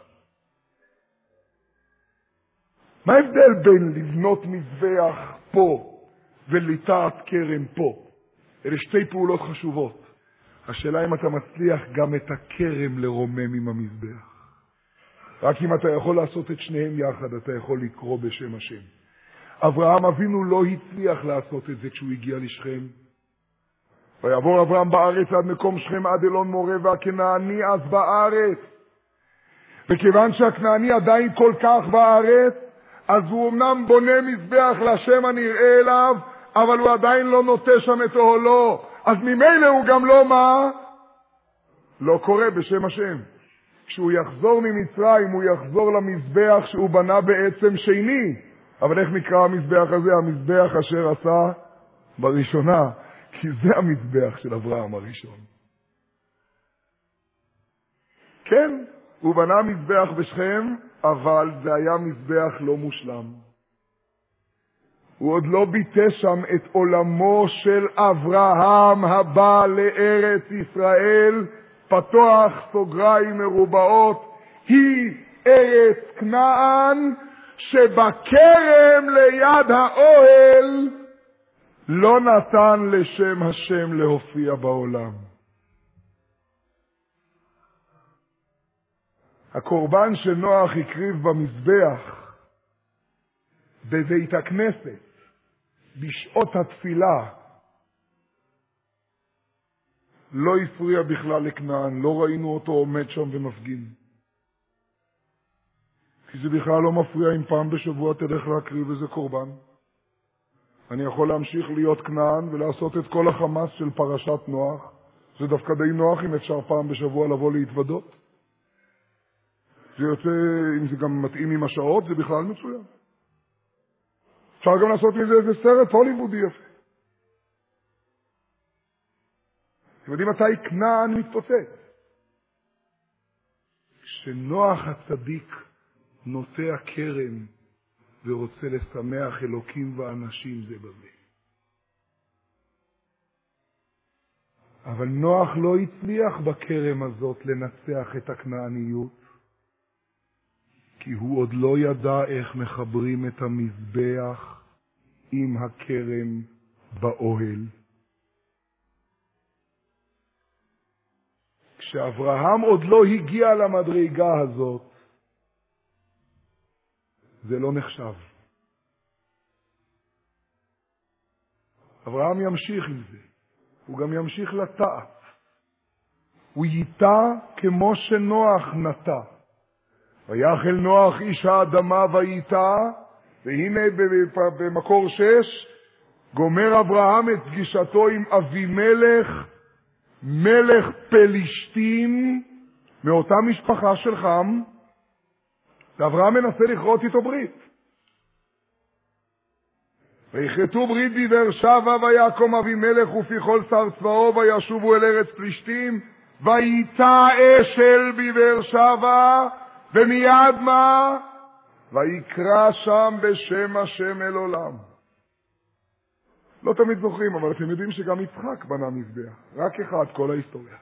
מה ההבדל בין לבנות מזבח פה וליטעת כרם פה? אלה שתי פעולות חשובות. השאלה אם אתה מצליח גם את הכרם לרומם עם המזבח. רק אם אתה יכול לעשות את שניהם יחד, אתה יכול לקרוא בשם השם. אברהם אבינו לא הצליח לעשות את זה כשהוא הגיע לשכם. ויעבור אברהם בארץ עד מקום שכם עד אלון מורה, והכנעני אז בארץ. וכיוון שהכנעני עדיין כל כך בארץ, אז הוא אמנם בונה מזבח לשם הנראה אליו, אבל הוא עדיין לא נוטה שם את אוהלו. אז ממילא הוא גם לא מה? לא קורא בשם השם. כשהוא יחזור ממצרים, הוא יחזור למזבח שהוא בנה בעצם שני. אבל איך נקרא המזבח הזה? המזבח אשר עשה בראשונה. כי זה המזבח של אברהם הראשון. כן, הוא בנה מזבח בשכם, אבל זה היה מזבח לא מושלם. הוא עוד לא ביטא שם את עולמו של אברהם הבא לארץ ישראל, פתוח סוגריים מרובעות, היא ארץ כנען שבכרם ליד האוהל לא נתן לשם השם להופיע בעולם. הקורבן שנוח הקריב במזבח בבית הכנסת בשעות התפילה לא הפריע בכלל לכנען, לא ראינו אותו עומד שם ומפגין. כי זה בכלל לא מפריע אם פעם בשבוע תלך להקריב איזה קורבן. אני יכול להמשיך להיות כנען ולעשות את כל החמאס של פרשת נוח. זה דווקא די נוח אם אפשר פעם בשבוע לבוא להתוודות. זה יוצא, אם זה גם מתאים עם השעות, זה בכלל מצוין. אפשר גם לעשות מזה איזה סרט הוליוודי יפה. אתם יודעים מתי כנען מתפוצץ? כשנוח הצדיק נוטע כרם ורוצה לשמח אלוקים ואנשים זה בזה. אבל נוח לא הצליח בכרם הזאת לנצח את הכנעניות, כי הוא עוד לא ידע איך מחברים את המזבח עם הכרם באוהל. כשאברהם עוד לא הגיע למדרגה הזאת, זה לא נחשב. אברהם ימשיך עם זה. הוא גם ימשיך לטעת. הוא ייטע כמו שנוח נטע. ויחל נוח איש האדמה וייטע, והנה במקור שש, גומר אברהם את פגישתו עם אבימלך, מלך פלישתים, מאותה משפחה של חם, ואברהם מנסה לכרות איתו ברית. ויכרתו ברית בבאר שבע, ויקום אבימלך ופי כל שר צבאו, וישובו אל ארץ פלישתים, וייטע אשל בבאר שבע, ומיד מה? ויקרא שם בשם השם אל עולם. לא תמיד זוכרים, אבל אתם יודעים שגם יצחק בנה מזבח. רק אחד, כל ההיסטוריה.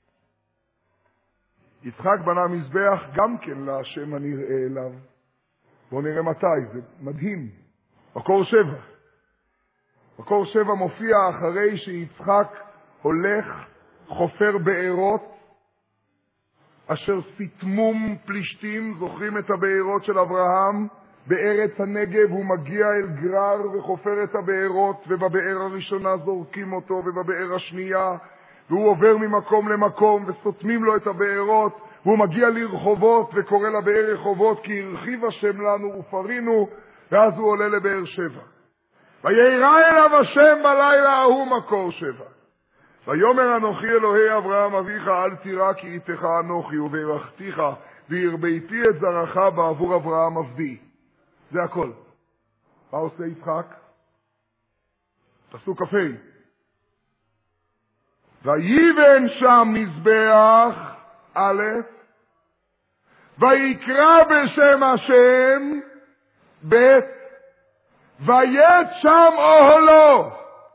יצחק בנה מזבח גם כן להשם הנראה אליו. בואו נראה מתי, זה מדהים. מקור שבע. מקור שבע מופיע אחרי שיצחק הולך, חופר בארות, אשר סיתמום פלישתים, זוכרים את הבארות של אברהם? בארץ הנגב הוא מגיע אל גרר וחופר את הבארות, ובבאר הראשונה זורקים אותו, ובבאר השנייה, והוא עובר ממקום למקום, וסותמים לו את הבארות, והוא מגיע לרחובות, וקורא לבאר רחובות, כי הרחיב השם לנו ופרינו, ואז הוא עולה לבאר שבע. וירא אליו השם בלילה ההוא מקור שבע. ויאמר אנוכי אלוהי אברהם אביך, אל תירא כי איתך אנוכי, וברכתיך, והרביתי את זרעך בעבור אברהם עבדי. זה הכל. מה עושה יצחק? פסוק כ"ה. ויבן שם מזבח, א', ויקרא בשם השם, ב', ויית שם אוהלו.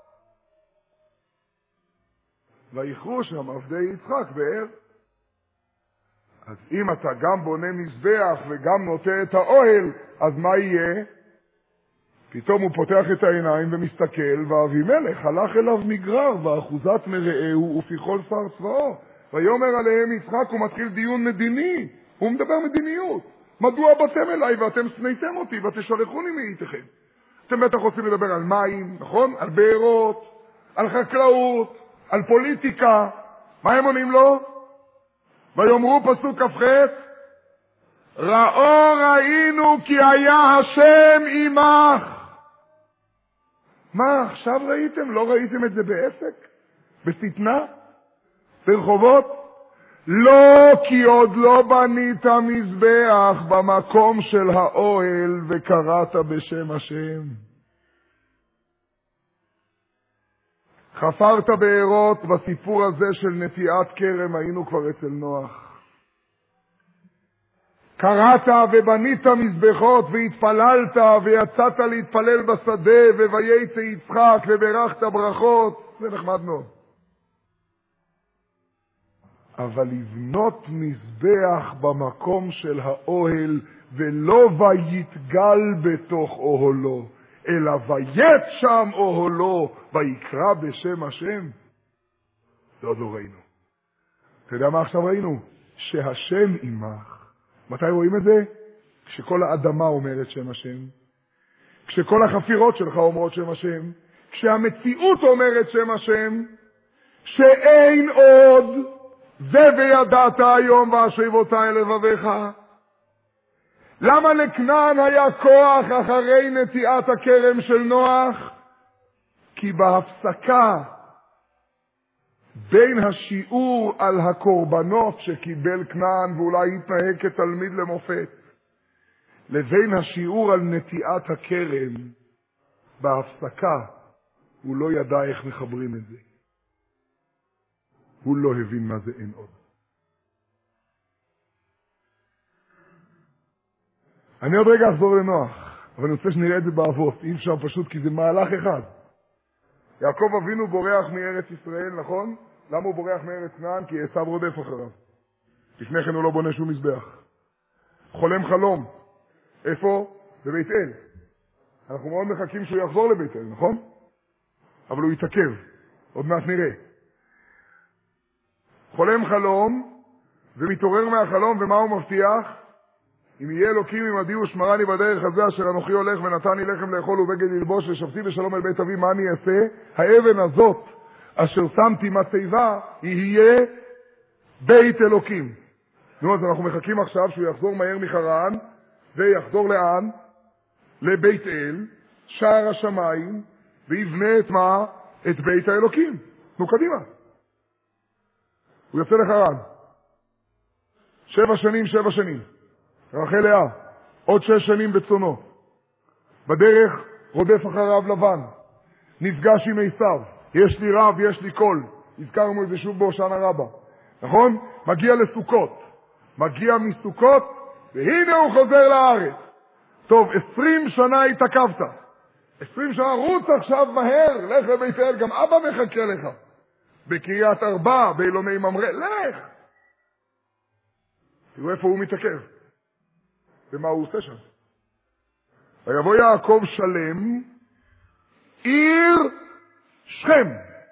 ויכרו שם עבדי יצחק באר. אז אם אתה גם בונה מזבח וגם נוטה את האוהל, אז מה יהיה? פתאום הוא פותח את העיניים ומסתכל, ואבימלך הלך אליו מגרר, ואחוזת מרעהו ופי כל שר צבאו. ויאמר עליהם יצחק, הוא מתחיל דיון מדיני. הוא מדבר מדיניות. מדוע באתם אליי ואתם שנאתם אותי ותשלחוני מאיתכם? אתם בטח רוצים לדבר על מים, נכון? על בארות, על חקלאות, על פוליטיקה. מה הם עונים לו? ויאמרו פסוק כ"ח, ראו ראינו כי היה השם עמך. מה, עכשיו ראיתם? לא ראיתם את זה בעסק? בסתנה? ברחובות? לא, כי עוד לא בנית מזבח במקום של האוהל וקראת בשם השם. חפרת בארות. בסיפור הזה של נטיעת כרם היינו כבר אצל נוח. קראת ובנית מזבחות והתפללת ויצאת להתפלל בשדה וויצא יצחק וברכת ברכות. זה נחמד מאוד. אבל לבנות מזבח במקום של האוהל ולא ויתגל בתוך אוהלו, אלא ויית שם אוהלו, ויקרא בשם השם. זה עוד לא ראינו. אתה יודע מה עכשיו ראינו? שהשם עמך. מתי רואים את זה? כשכל האדמה אומרת שם השם. כשכל החפירות שלך אומרות שם השם. כשהמציאות אומרת שם השם. שאין עוד זה וידעת היום והשבותי אל לבביך. למה לכנען היה כוח אחרי נטיעת הכרם של נוח? כי בהפסקה בין השיעור על הקורבנות שקיבל כנען ואולי התנהג כתלמיד למופת, לבין השיעור על נטיעת הכרם, בהפסקה הוא לא ידע איך מחברים את זה. הוא לא הבין מה זה אין עוד. אני עוד רגע אחזור לנוח, אבל אני רוצה שנראה את זה באבות. אי אפשר פשוט כי זה מהלך אחד. יעקב אבינו בורח מארץ ישראל, נכון? למה הוא בורח מארץ כנען? כי עשיו רודף אחריו. לפני כן הוא לא בונה שום מזבח. חולם חלום. איפה? בבית אל. אנחנו מאוד מחכים שהוא יחזור לבית אל, נכון? אבל הוא יתעכב. עוד מעט נראה. חולם חלום ומתעורר מהחלום, ומה הוא מבטיח? אם יהיה אלוקים עמדי ושמרני בדרך הזה אשר אנוכי הולך ונתן לי לחם לאכול ובגד ללבוש ושבתי בשלום אל בית אבי, מה אני אעשה? האבן הזאת אשר שמתי מצבה יהיה בית אלוקים. נו, אז אנחנו מחכים עכשיו שהוא יחזור מהר מחרן ויחזור לאן? לבית אל, שער השמיים, ויבנה את מה? את בית האלוקים. נו, קדימה. הוא יוצא לחרן. שבע שנים, שבע שנים. רחל לאה, עוד שש שנים בצונו. בדרך רודף אחריו לבן. נפגש עם עשיו. יש לי רב, יש לי קול. הזכרנו את זה שוב בהושענא רבה. נכון? מגיע לסוכות. מגיע מסוכות, והנה הוא חוזר לארץ. טוב, עשרים שנה התעכבת. עשרים שנה רוץ עכשיו מהר, לך לבית אל, גם אבא מחכה לך. בקריית ארבע, באלוני ממרא, לך. תראו איפה הוא מתעכב. ומה הוא עושה שם? ויבוא יעקב שלם, עיר שכם.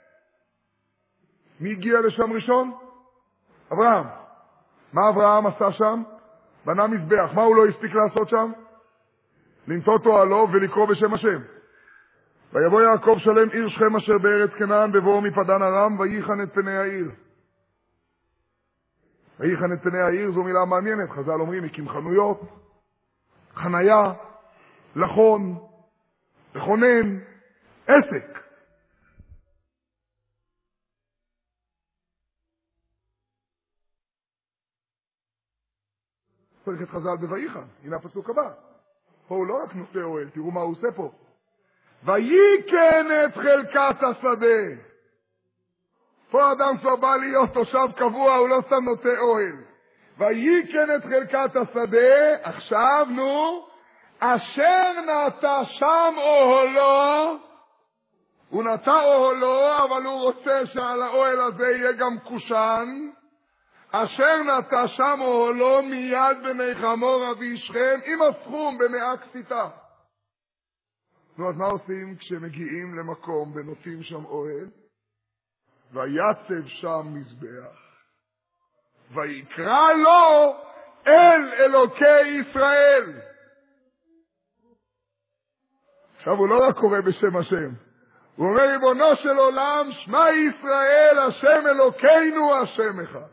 מי הגיע לשם ראשון? אברהם. מה אברהם עשה שם? בנה מזבח. מה הוא לא הספיק לעשות שם? לנטות אוהלו ולקרוא בשם השם. ויבוא יעקב שלם עיר שכם אשר בארץ כנען בבואו מפדן ארם, וייחן את פני העיר. וייחן את פני העיר זו מילה מעניינת. חז"ל אומרים, הקים חנויות, חניה, לחון, לכונן, עסק. צריך את חז"ל בוייחן, הנה הפסוק הבא. פה הוא לא רק נושא אוהל, תראו מה הוא עושה פה. ויקן את חלקת השדה. פה אדם כבר בא להיות תושב קבוע, הוא לא סתם נושא אוהל. ויקן את חלקת השדה, עכשיו נו, אשר נטע שם אוהלו, הוא נטע אוהלו, אבל הוא רוצה שעל האוהל הזה יהיה גם קושן, אשר נטע שם אוהלו מיד בני חמור אבי שכם, עם הסכום במאה כסיתה. נו, אז מה עושים כשמגיעים למקום ונוטים שם אוהל? ויצב שם מזבח, ויקרא לו אל אלוקי ישראל. עכשיו הוא לא רק קורא בשם השם, הוא אומר ריבונו של עולם, שמע ישראל, השם אלוקינו, השם אחד.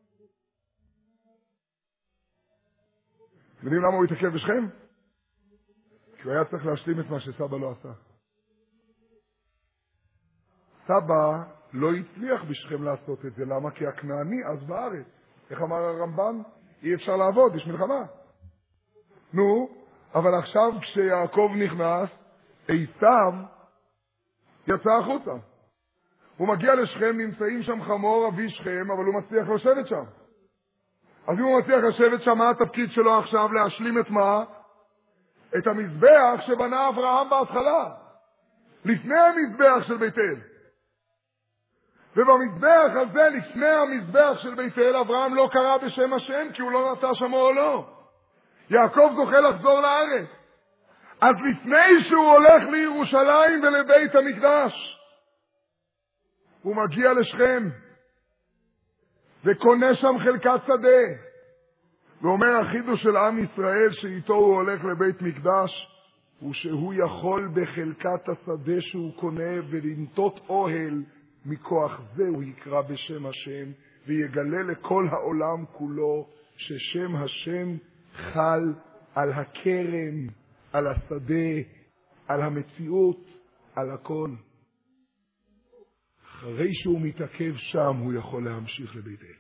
יודעים למה הוא התעכב בשכם? כי הוא היה צריך להשלים את מה שסבא לא עשה. סבא לא הצליח בשכם לעשות את זה. למה? כי הכנעני אז בארץ. איך אמר הרמב"ן? אי אפשר לעבוד, יש מלחמה. נו, אבל עכשיו כשיעקב נכנס, עשיו יצא החוצה. הוא מגיע לשכם, נמצאים שם חמור אבי שכם, אבל הוא מצליח לשבת שם. אז אם הוא מצליח לשבת שם, מה התפקיד שלו עכשיו? להשלים את מה? את המזבח שבנה אברהם בהתחלה. לפני המזבח של בית אל. ובמזבח הזה, לפני המזבח של בית אל, אברהם לא קרא בשם השם, כי הוא לא נטע שם אוהלו. יעקב זוכה לחזור לארץ. אז לפני שהוא הולך לירושלים ולבית המקדש, הוא מגיע לשכם, וקונה שם חלקת שדה, ואומר החידוש של עם ישראל שאיתו הוא הולך לבית מקדש, הוא שהוא יכול בחלקת השדה שהוא קונה ולנטות אוהל, מכוח זה הוא יקרא בשם השם, ויגלה לכל העולם כולו ששם השם חל על הכרם, על השדה, על המציאות, על הכל. אחרי שהוא מתעכב שם הוא יכול להמשיך לבית אל.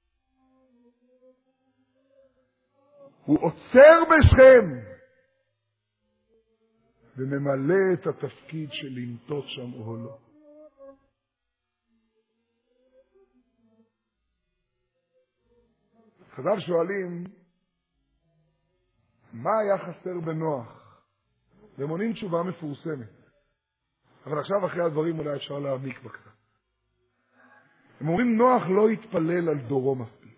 הוא עוצר בשכם וממלא את התפקיד של לנטות שם אוהלו. חז"ל שואלים, מה היה חסר בנוח? והם עונים תשובה מפורסמת. אבל עכשיו אחרי הדברים אולי אפשר להעמיק בקצת. הם אומרים, נוח לא התפלל על דורו מספיק.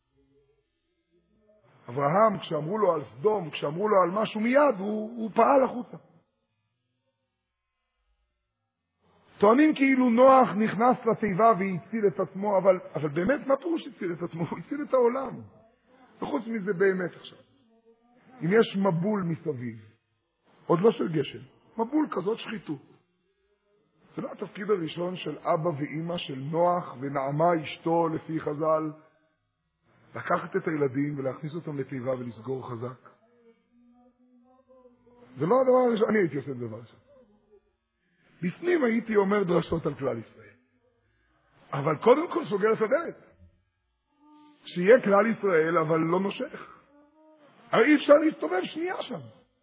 אברהם, כשאמרו לו על סדום, כשאמרו לו על משהו מיד, הוא, הוא פעל החוצה. טוענים כאילו נוח נכנס לתיבה והציל את עצמו, אבל, אבל באמת מה פירוש הציל את עצמו? הוא הציל את העולם. וחוץ מזה באמת עכשיו. אם יש מבול מסביב, עוד לא של גשם, מבול כזאת שחיתות. זה לא התפקיד הראשון של אבא ואמא, של נוח ונעמה אשתו לפי חז"ל, לקחת את הילדים ולהכניס אותם לתיבה ולסגור חזק. זה לא הדבר הראשון, אני הייתי עושה את דבר ראשון. בפנים הייתי אומר דרשות על כלל ישראל. אבל קודם כל סוגר את הדלת. שיהיה כלל ישראל אבל לא נושך. הרי אי אפשר להסתובב שנייה שם.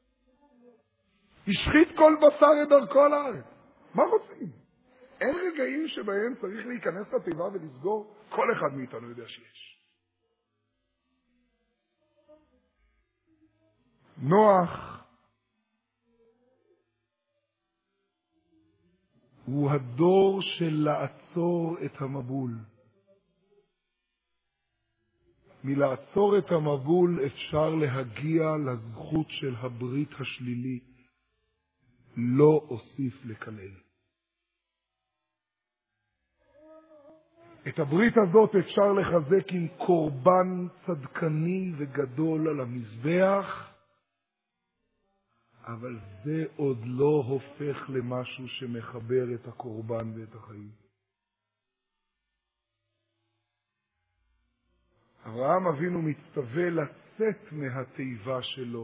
השחית כל בשר את דרכו על הארץ. מה רוצים? אין רגעים שבהם צריך להיכנס לתיבה ולסגור? כל אחד מאיתנו יודע שיש. נוח הוא הדור של לעצור את המבול. מלעצור את המבול אפשר להגיע לזכות של הברית השלילית. לא אוסיף לקלל. את הברית הזאת אפשר לחזק עם קורבן צדקני וגדול על המזבח, אבל זה עוד לא הופך למשהו שמחבר את הקורבן ואת החיים. אברהם אבינו מצטווה לצאת מהתיבה שלו,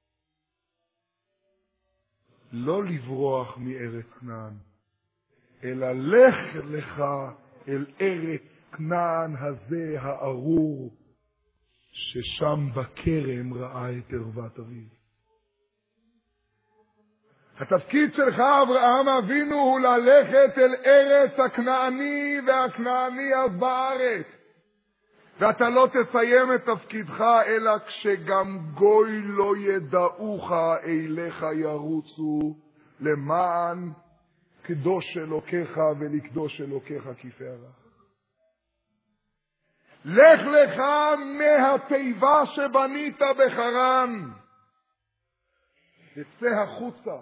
לא לברוח מארץ כנען, אלא לך לך אל ארץ כנען הזה הארור, ששם בכרם ראה את ערוות אביו. התפקיד שלך, אברהם אבינו, הוא ללכת אל ארץ הכנעני, והכנעני אז בארץ. ואתה לא תסיים את תפקידך, אלא כשגם גוי לא ידעוך, אליך ירוצו, למען קדוש אלוקיך ולקדוש אלוקיך כפארך. לך לך מהתיבה שבנית בחרן, תצא החוצה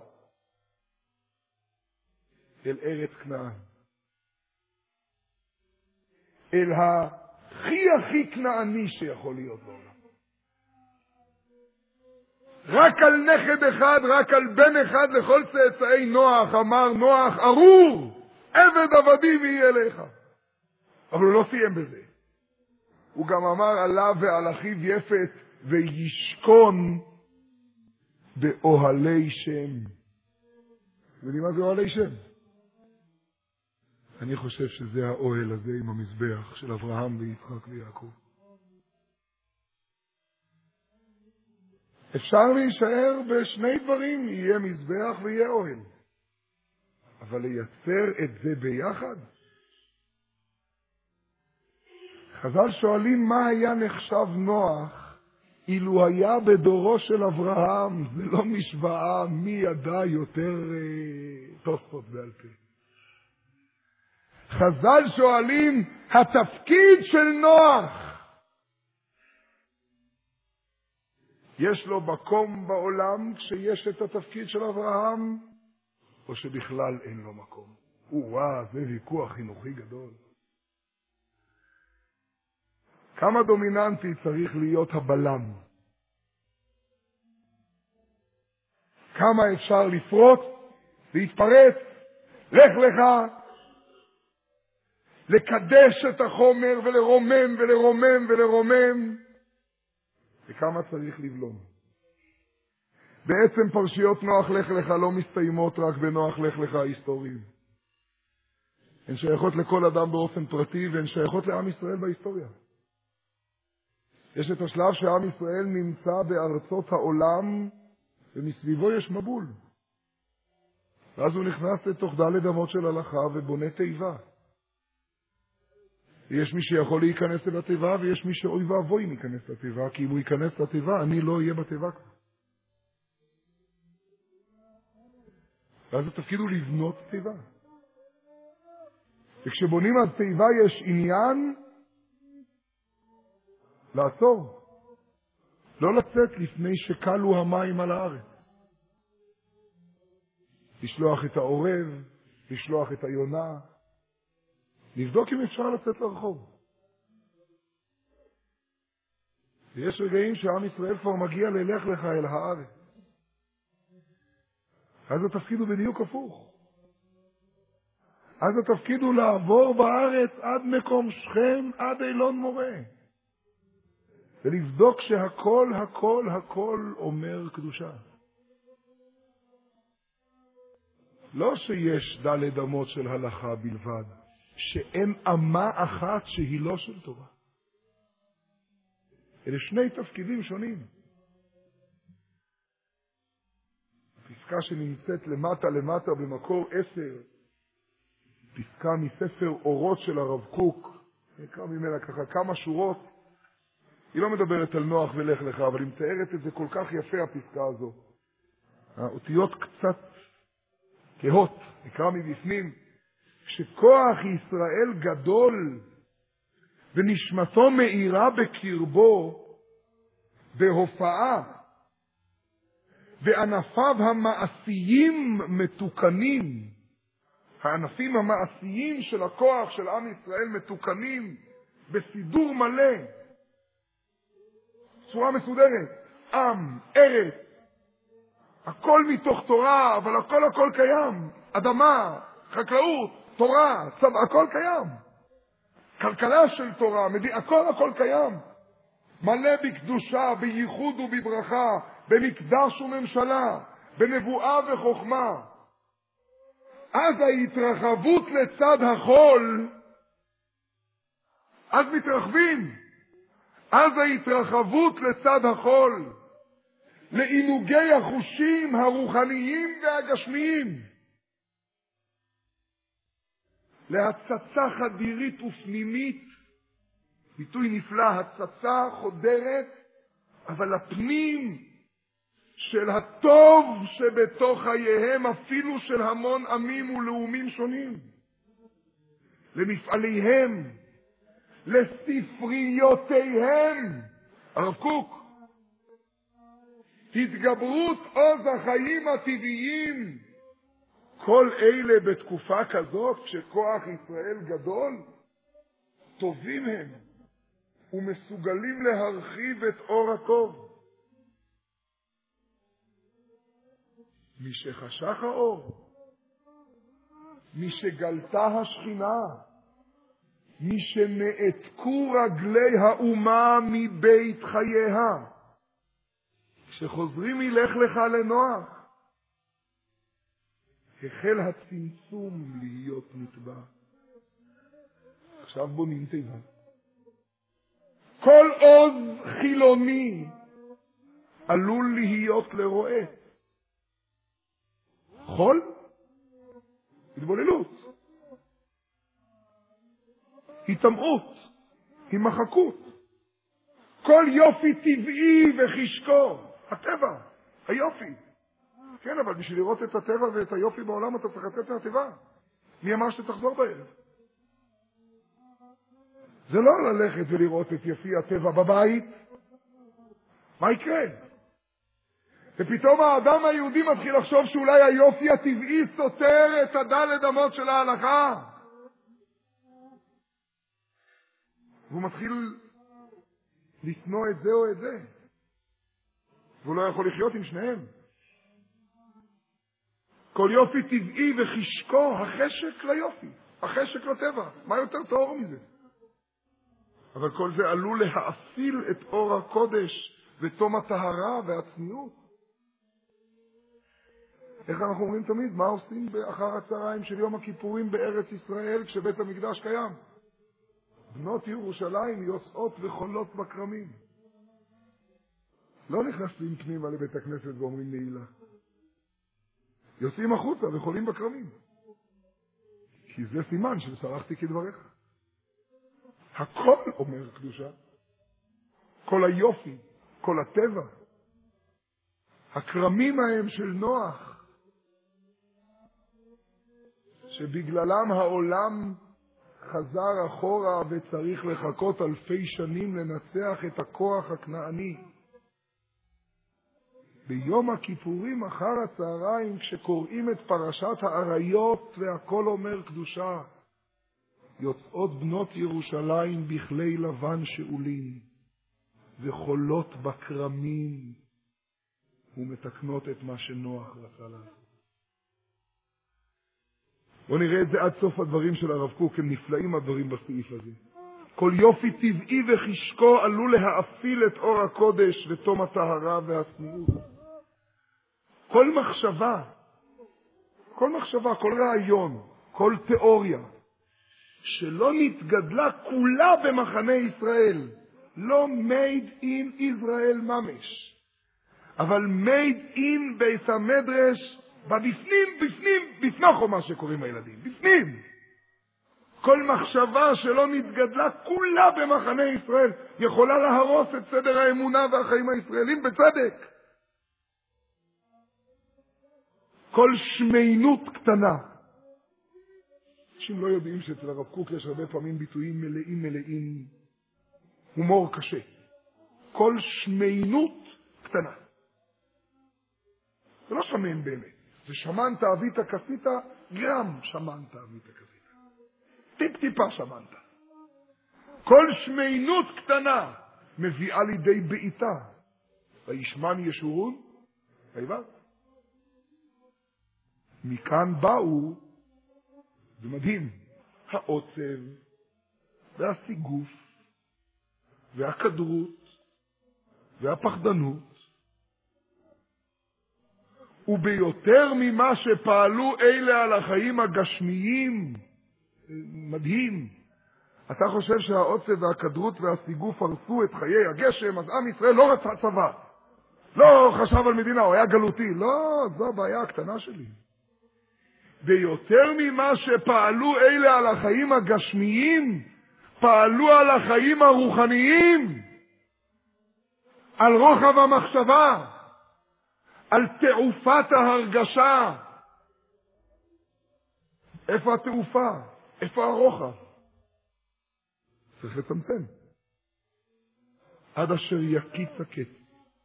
אל ארץ כנען, אל הכי הכי כנעני שיכול להיות בעולם. רק על נכד אחד, רק על בן אחד לכל צאצאי נוח, אמר נוח, ארור, עבד עבדי ויהיה לך. אבל הוא לא סיים בזה. הוא גם אמר עליו ועל אחיו יפת, וישכון באוהלי שם. יודעים מה זה אוהלי שם? אני חושב שזה האוהל הזה עם המזבח של אברהם ויצחק ויעקב. אפשר להישאר בשני דברים, יהיה מזבח ויהיה אוהל. אבל לייצר את זה ביחד? חז"ל שואלים מה היה נחשב נוח אילו היה בדורו של אברהם. זה לא משוואה מי ידע יותר אה, תוספות בעל פה. חז"ל שואלים, התפקיד של נוח יש לו מקום בעולם כשיש את התפקיד של אברהם, או שבכלל אין לו מקום? וואה, זה ויכוח חינוכי גדול. כמה דומיננטי צריך להיות הבלם? כמה אפשר לפרוץ, להתפרץ, לך לך, לקדש את החומר ולרומם ולרומם ולרומם, וכמה צריך לבלום. בעצם פרשיות נוח לך לך לא מסתיימות רק בנוח לך לך ההיסטוריים. הן שייכות לכל אדם באופן פרטי, והן שייכות לעם ישראל בהיסטוריה. יש את השלב שעם ישראל נמצא בארצות העולם, ומסביבו יש מבול. ואז הוא נכנס לתוך דלת אמות של הלכה ובונה תיבה. יש מי שיכול להיכנס אל התיבה, ויש מי שאוי ואבוי ייכנס לתיבה, כי אם הוא ייכנס לתיבה, אני לא אהיה בתיבה כבר. ואז התפקיד הוא לבנות תיבה. וכשבונים על תיבה יש עניין לעצור. לא לצאת לפני שקלו המים על הארץ. לשלוח את העורב, לשלוח את היונה, לבדוק אם אפשר לצאת לרחוב. ויש רגעים שעם ישראל כבר מגיע ללך לך אל הארץ. אז התפקיד הוא בדיוק הפוך. אז התפקיד הוא לעבור בארץ עד מקום שכם, עד אילון מורה. ולבדוק שהכל, הכל, הכל אומר קדושה. לא שיש דלת אמות של הלכה בלבד, שאין אמה אחת שהיא לא של תורה. אלה שני תפקידים שונים. הפסקה שנמצאת למטה למטה במקור עשר, פסקה מספר אורות של הרב קוק, נקרא ממנה ככה כמה שורות, היא לא מדברת על נוח ולך לך, אבל היא מתארת את זה כל כך יפה הפסקה הזו. האותיות קצת כהות, נקרא מבפנים, כשכוח ישראל גדול ונשמתו מאירה בקרבו בהופעה, וענפיו המעשיים מתוקנים, הענפים המעשיים של הכוח של עם ישראל מתוקנים בסידור מלא, צורה מסודרת, עם, ארץ, הכל מתוך תורה, אבל הכל הכל קיים, אדמה, חקלאות, תורה, צבא, הכל קיים, כלכלה של תורה, מדי, הכל הכל קיים, מלא בקדושה, בייחוד ובברכה, במקדש וממשלה, בנבואה וחוכמה. אז ההתרחבות לצד החול, אז מתרחבים, אז ההתרחבות לצד החול, לעינוגי החושים הרוחניים והגשמיים, להצצה חדירית ופנימית, ביטוי נפלא, הצצה חודרת, אבל הפנים של הטוב שבתוך חייהם, אפילו של המון עמים ולאומים שונים, למפעליהם, לספריותיהם, הרב קוק, התגברות עוז החיים הטבעיים, כל אלה בתקופה כזאת, כשכוח ישראל גדול, טובים הם, ומסוגלים להרחיב את אור הטוב. מי שחשך האור, מי שגלתה השכינה, מי שנעתקו רגלי האומה מבית חייה, כשחוזרים ילך לך לנוח, החל הצמצום להיות נטבע. עכשיו בונים תיבה. כל עוז חילוני עלול להיות לרועץ. חול? התבוללות. התאמעות. הימחקות. כל יופי טבעי וחשקו. הטבע. היופי. כן, אבל בשביל לראות את הטבע ואת היופי בעולם אתה צריך לצאת מהטבע. מי אמר שתחזור בערב? זה לא ללכת ולראות את יפי הטבע בבית. מה יקרה? ופתאום האדם היהודי מתחיל לחשוב שאולי היופי הטבעי סותר את הדלת אמות של ההלכה. והוא מתחיל לשנוא את זה או את זה. והוא לא יכול לחיות עם שניהם. כל יופי טבעי וחשקו, החשק ליופי, החשק לטבע. מה יותר טהור מזה? אבל כל זה עלול להאפיל את אור הקודש ותום הטהרה והצניעות. איך אנחנו אומרים תמיד? מה עושים באחר הצהריים של יום הכיפורים בארץ ישראל כשבית המקדש קיים? בנות ירושלים יוצאות וחולות בכרמים. לא נכנסים פנימה לבית הכנסת ואומרים נעילה. יוצאים החוצה וחולים בכרמים. כי זה סימן ששרחתי כדבריך. הכל אומר קדושה. כל היופי, כל הטבע. הכרמים ההם של נוח. שבגללם העולם חזר אחורה וצריך לחכות אלפי שנים לנצח את הכוח הכנעני. ביום הכיפורים אחר הצהריים כשקוראים את פרשת האריות והכל אומר קדושה, יוצאות בנות ירושלים בכלי לבן שאולים וחולות בכרמים ומתקנות את מה שנוח רצה לעשות. בואו נראה את זה עד סוף הדברים של הרב קוק, הם נפלאים הדברים בסעיף הזה. כל יופי טבעי וחשקו עלול להאפיל את אור הקודש ותום הטהרה והצניעות. כל מחשבה, כל מחשבה, כל רעיון, כל תיאוריה, שלא נתגדלה כולה במחנה ישראל, לא made in Israel ממש, אבל made in בית המדרש, בבפנים, בפנים, בפנוכו מה שקוראים הילדים, בפנים. כל מחשבה שלא נתגדלה כולה במחנה ישראל, יכולה להרוס את סדר האמונה והחיים הישראלים בצדק. כל שמיינות קטנה. אנשים לא יודעים שאצל הרב קוק יש הרבה פעמים ביטויים מלאים מלאים, הומור קשה. כל שמיינות קטנה. זה לא שמן באמת. זה שמנת אבית כסית, גרם שמנת אבית כסית. טיפ טיפה שמנת. כל שמיינות קטנה מביאה לידי בעיטה. וישמן ישורון, ויבד. מכאן באו, זה מדהים, העוצב והסיגוף והכדרות והפחדנות, וביותר ממה שפעלו אלה על החיים הגשמיים, מדהים. אתה חושב שהעוצב והכדרות והסיגוף הרסו את חיי הגשם, אז עם ישראל לא רצה צבא, לא חשב על מדינה, הוא היה גלותי. לא, זו הבעיה הקטנה שלי. ויותר ממה שפעלו אלה על החיים הגשמיים, פעלו על החיים הרוחניים, על רוחב המחשבה, על תעופת ההרגשה. איפה התעופה? איפה הרוחב? צריך לצמצם. עד אשר יקיץ הקץ,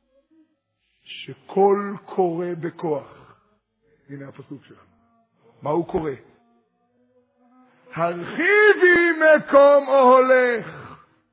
שכל קורא בכוח. הנה הפסוק שלנו. מה הוא קורא? הרחיבי מקום אוהלך.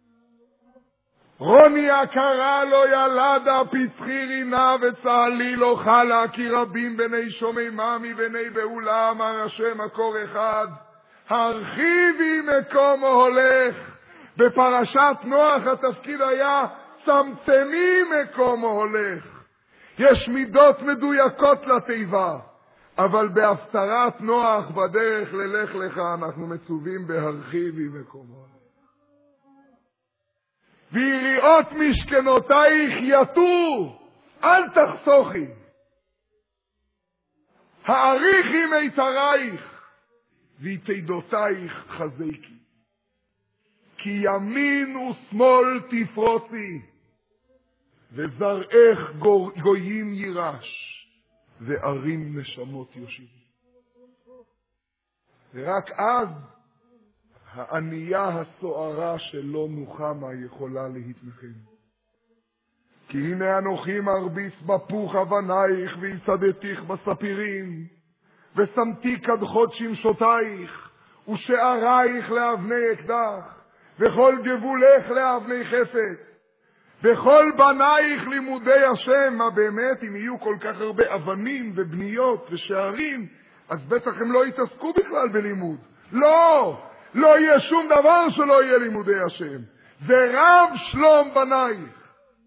רוני הקרא לא ילדה פצחי רינה וצהלי לא חלה, כי רבים בני שוממה מבני בעולה, אמר השם מקור אחד. הרחיבי מקום אוהלך. בפרשת נוח התפקיד היה צמצמי מקום אוהלך. יש מידות מדויקות לתיבה, אבל בהפטרת נוח בדרך ללך לך אנחנו מצווים בהרחיבי מקום אוהלך. ויריעות משכנותייך יתו, אל תחסוכי. העריכי מיתרייך, ויתידותייך חזקי. כי ימין ושמאל תפרוצי, וזרעך גויים יירש, וערים נשמות יושיב. ורק אז הענייה הסוערה שלא נוחמה יכולה להתנחם. כי הנה אנוכי מרביץ בפוך אבנייך ויסדתיך בספירים, ושמתי קדחות שמשותייך, ושערייך לאבני אקדח, וכל גבולך לאבני חפץ, וכל בנייך לימודי השם. מה באמת, אם יהיו כל כך הרבה אבנים ובניות ושערים, אז בטח הם לא יתעסקו בכלל בלימוד. לא, לא יהיה שום דבר שלא יהיה לימודי השם. ורב שלום בנייך.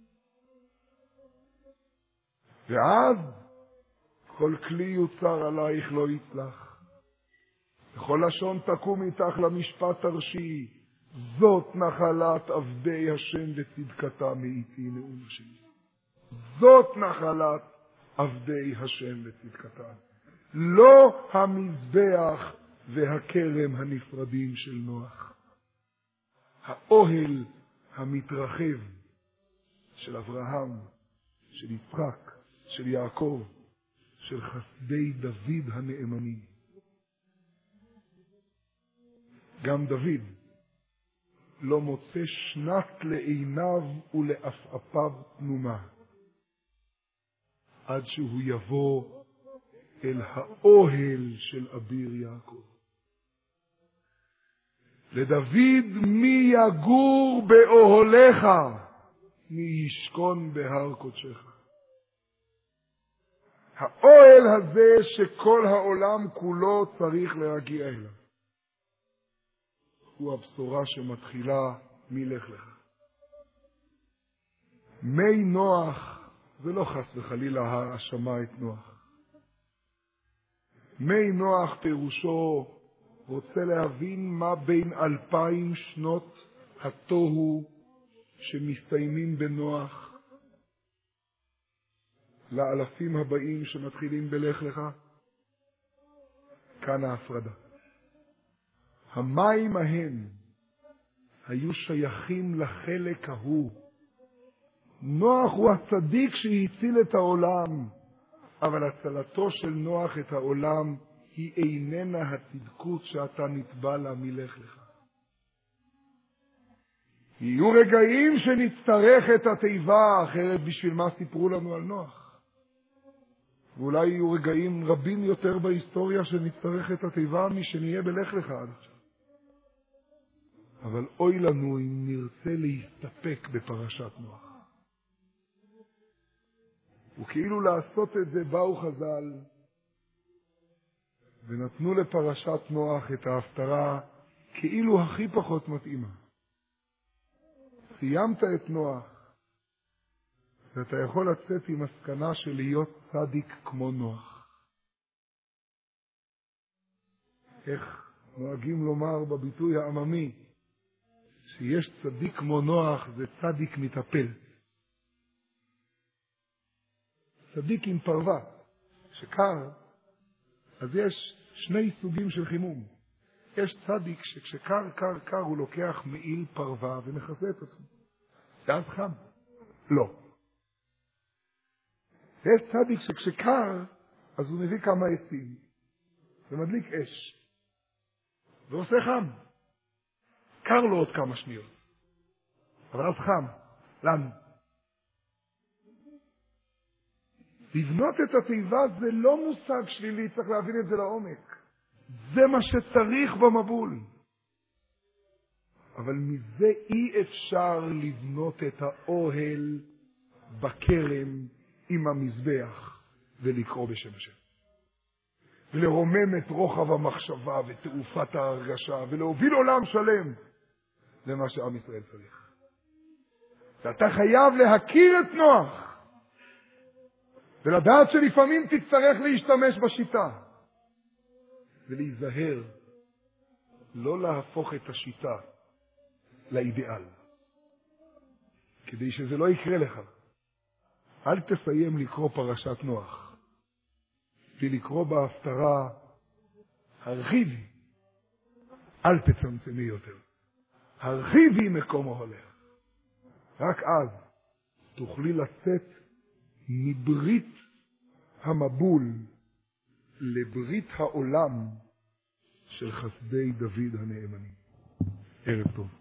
ואז כל כלי יוצר עלייך לא יצלח. וכל לשון תקום איתך למשפט תרשי. זאת נחלת עבדי השם וצדקתם מאיתי נאום השם. זאת נחלת עבדי השם וצדקתם. לא המזבח והכרם הנפרדים של נוח. האוהל המתרחב של אברהם, של יצחק, של יעקב, של חסדי דוד הנאמנים. גם דוד לא מוצא שנת לעיניו ולעפעפיו תנומה, עד שהוא יבוא אל האוהל של אביר יעקב. לדוד מי יגור באוהליך, מי ישכון בהר קודשך. האוהל הזה שכל העולם כולו צריך להגיע אליו, הוא הבשורה שמתחילה מלך לך. מי נוח, זה לא חס וחלילה האשמה את נוח. מי נוח פירושו רוצה להבין מה בין אלפיים שנות התוהו שמסתיימים בנוח לאלפים הבאים שמתחילים בלך לך. כאן ההפרדה. המים ההם היו שייכים לחלק ההוא. נוח הוא הצדיק שהציל את העולם, אבל הצלתו של נוח את העולם היא איננה הצדקות שאתה נתבע לה מלך לך. יהיו רגעים שנצטרך את התיבה, אחרת בשביל מה סיפרו לנו על נוח? ואולי יהיו רגעים רבים יותר בהיסטוריה שנצטרך את התיבה משנהיה בלך לך עד עכשיו. אבל אוי לנו אם נרצה להסתפק בפרשת נוח. וכאילו לעשות את זה באו חז"ל ונתנו לפרשת נוח את ההפטרה כאילו הכי פחות מתאימה. סיימת את נוח ואתה יכול לצאת עם מסקנה של להיות צדיק כמו נוח. איך נוהגים לומר בביטוי העממי, שיש צדיק כמו נוח זה צדיק מתאפל. צדיק עם פרווה, שקר, אז יש שני סוגים של חימום. יש צדיק שכשקר קר קר הוא לוקח מעיל פרווה ומכסה את עצמו. ואז חם. לא. יש צדיק שכשקר אז הוא מביא כמה עצים ומדליק אש ועושה חם. קר לו עוד כמה שניות, אבל אז חם. למה? לבנות את התיבה זה לא מושג שלילי, צריך להבין את זה לעומק. זה מה שצריך במבול. אבל מזה אי אפשר לבנות את האוהל בכרם עם המזבח ולקרוא בשם השם. ולרומם את רוחב המחשבה ותעופת ההרגשה ולהוביל עולם שלם למה שעם ישראל צריך. ואתה חייב להכיר את נוח ולדעת שלפעמים תצטרך להשתמש בשיטה ולהיזהר לא להפוך את השיטה לאידיאל כדי שזה לא יקרה לך. אל תסיים לקרוא פרשת נוח ולקרוא בהפטרה הרחיבי, אל תצמצמי יותר, הרחיבי מקום אוהלך. רק אז תוכלי לצאת מברית המבול לברית העולם של חסדי דוד הנאמנים. ערב טוב.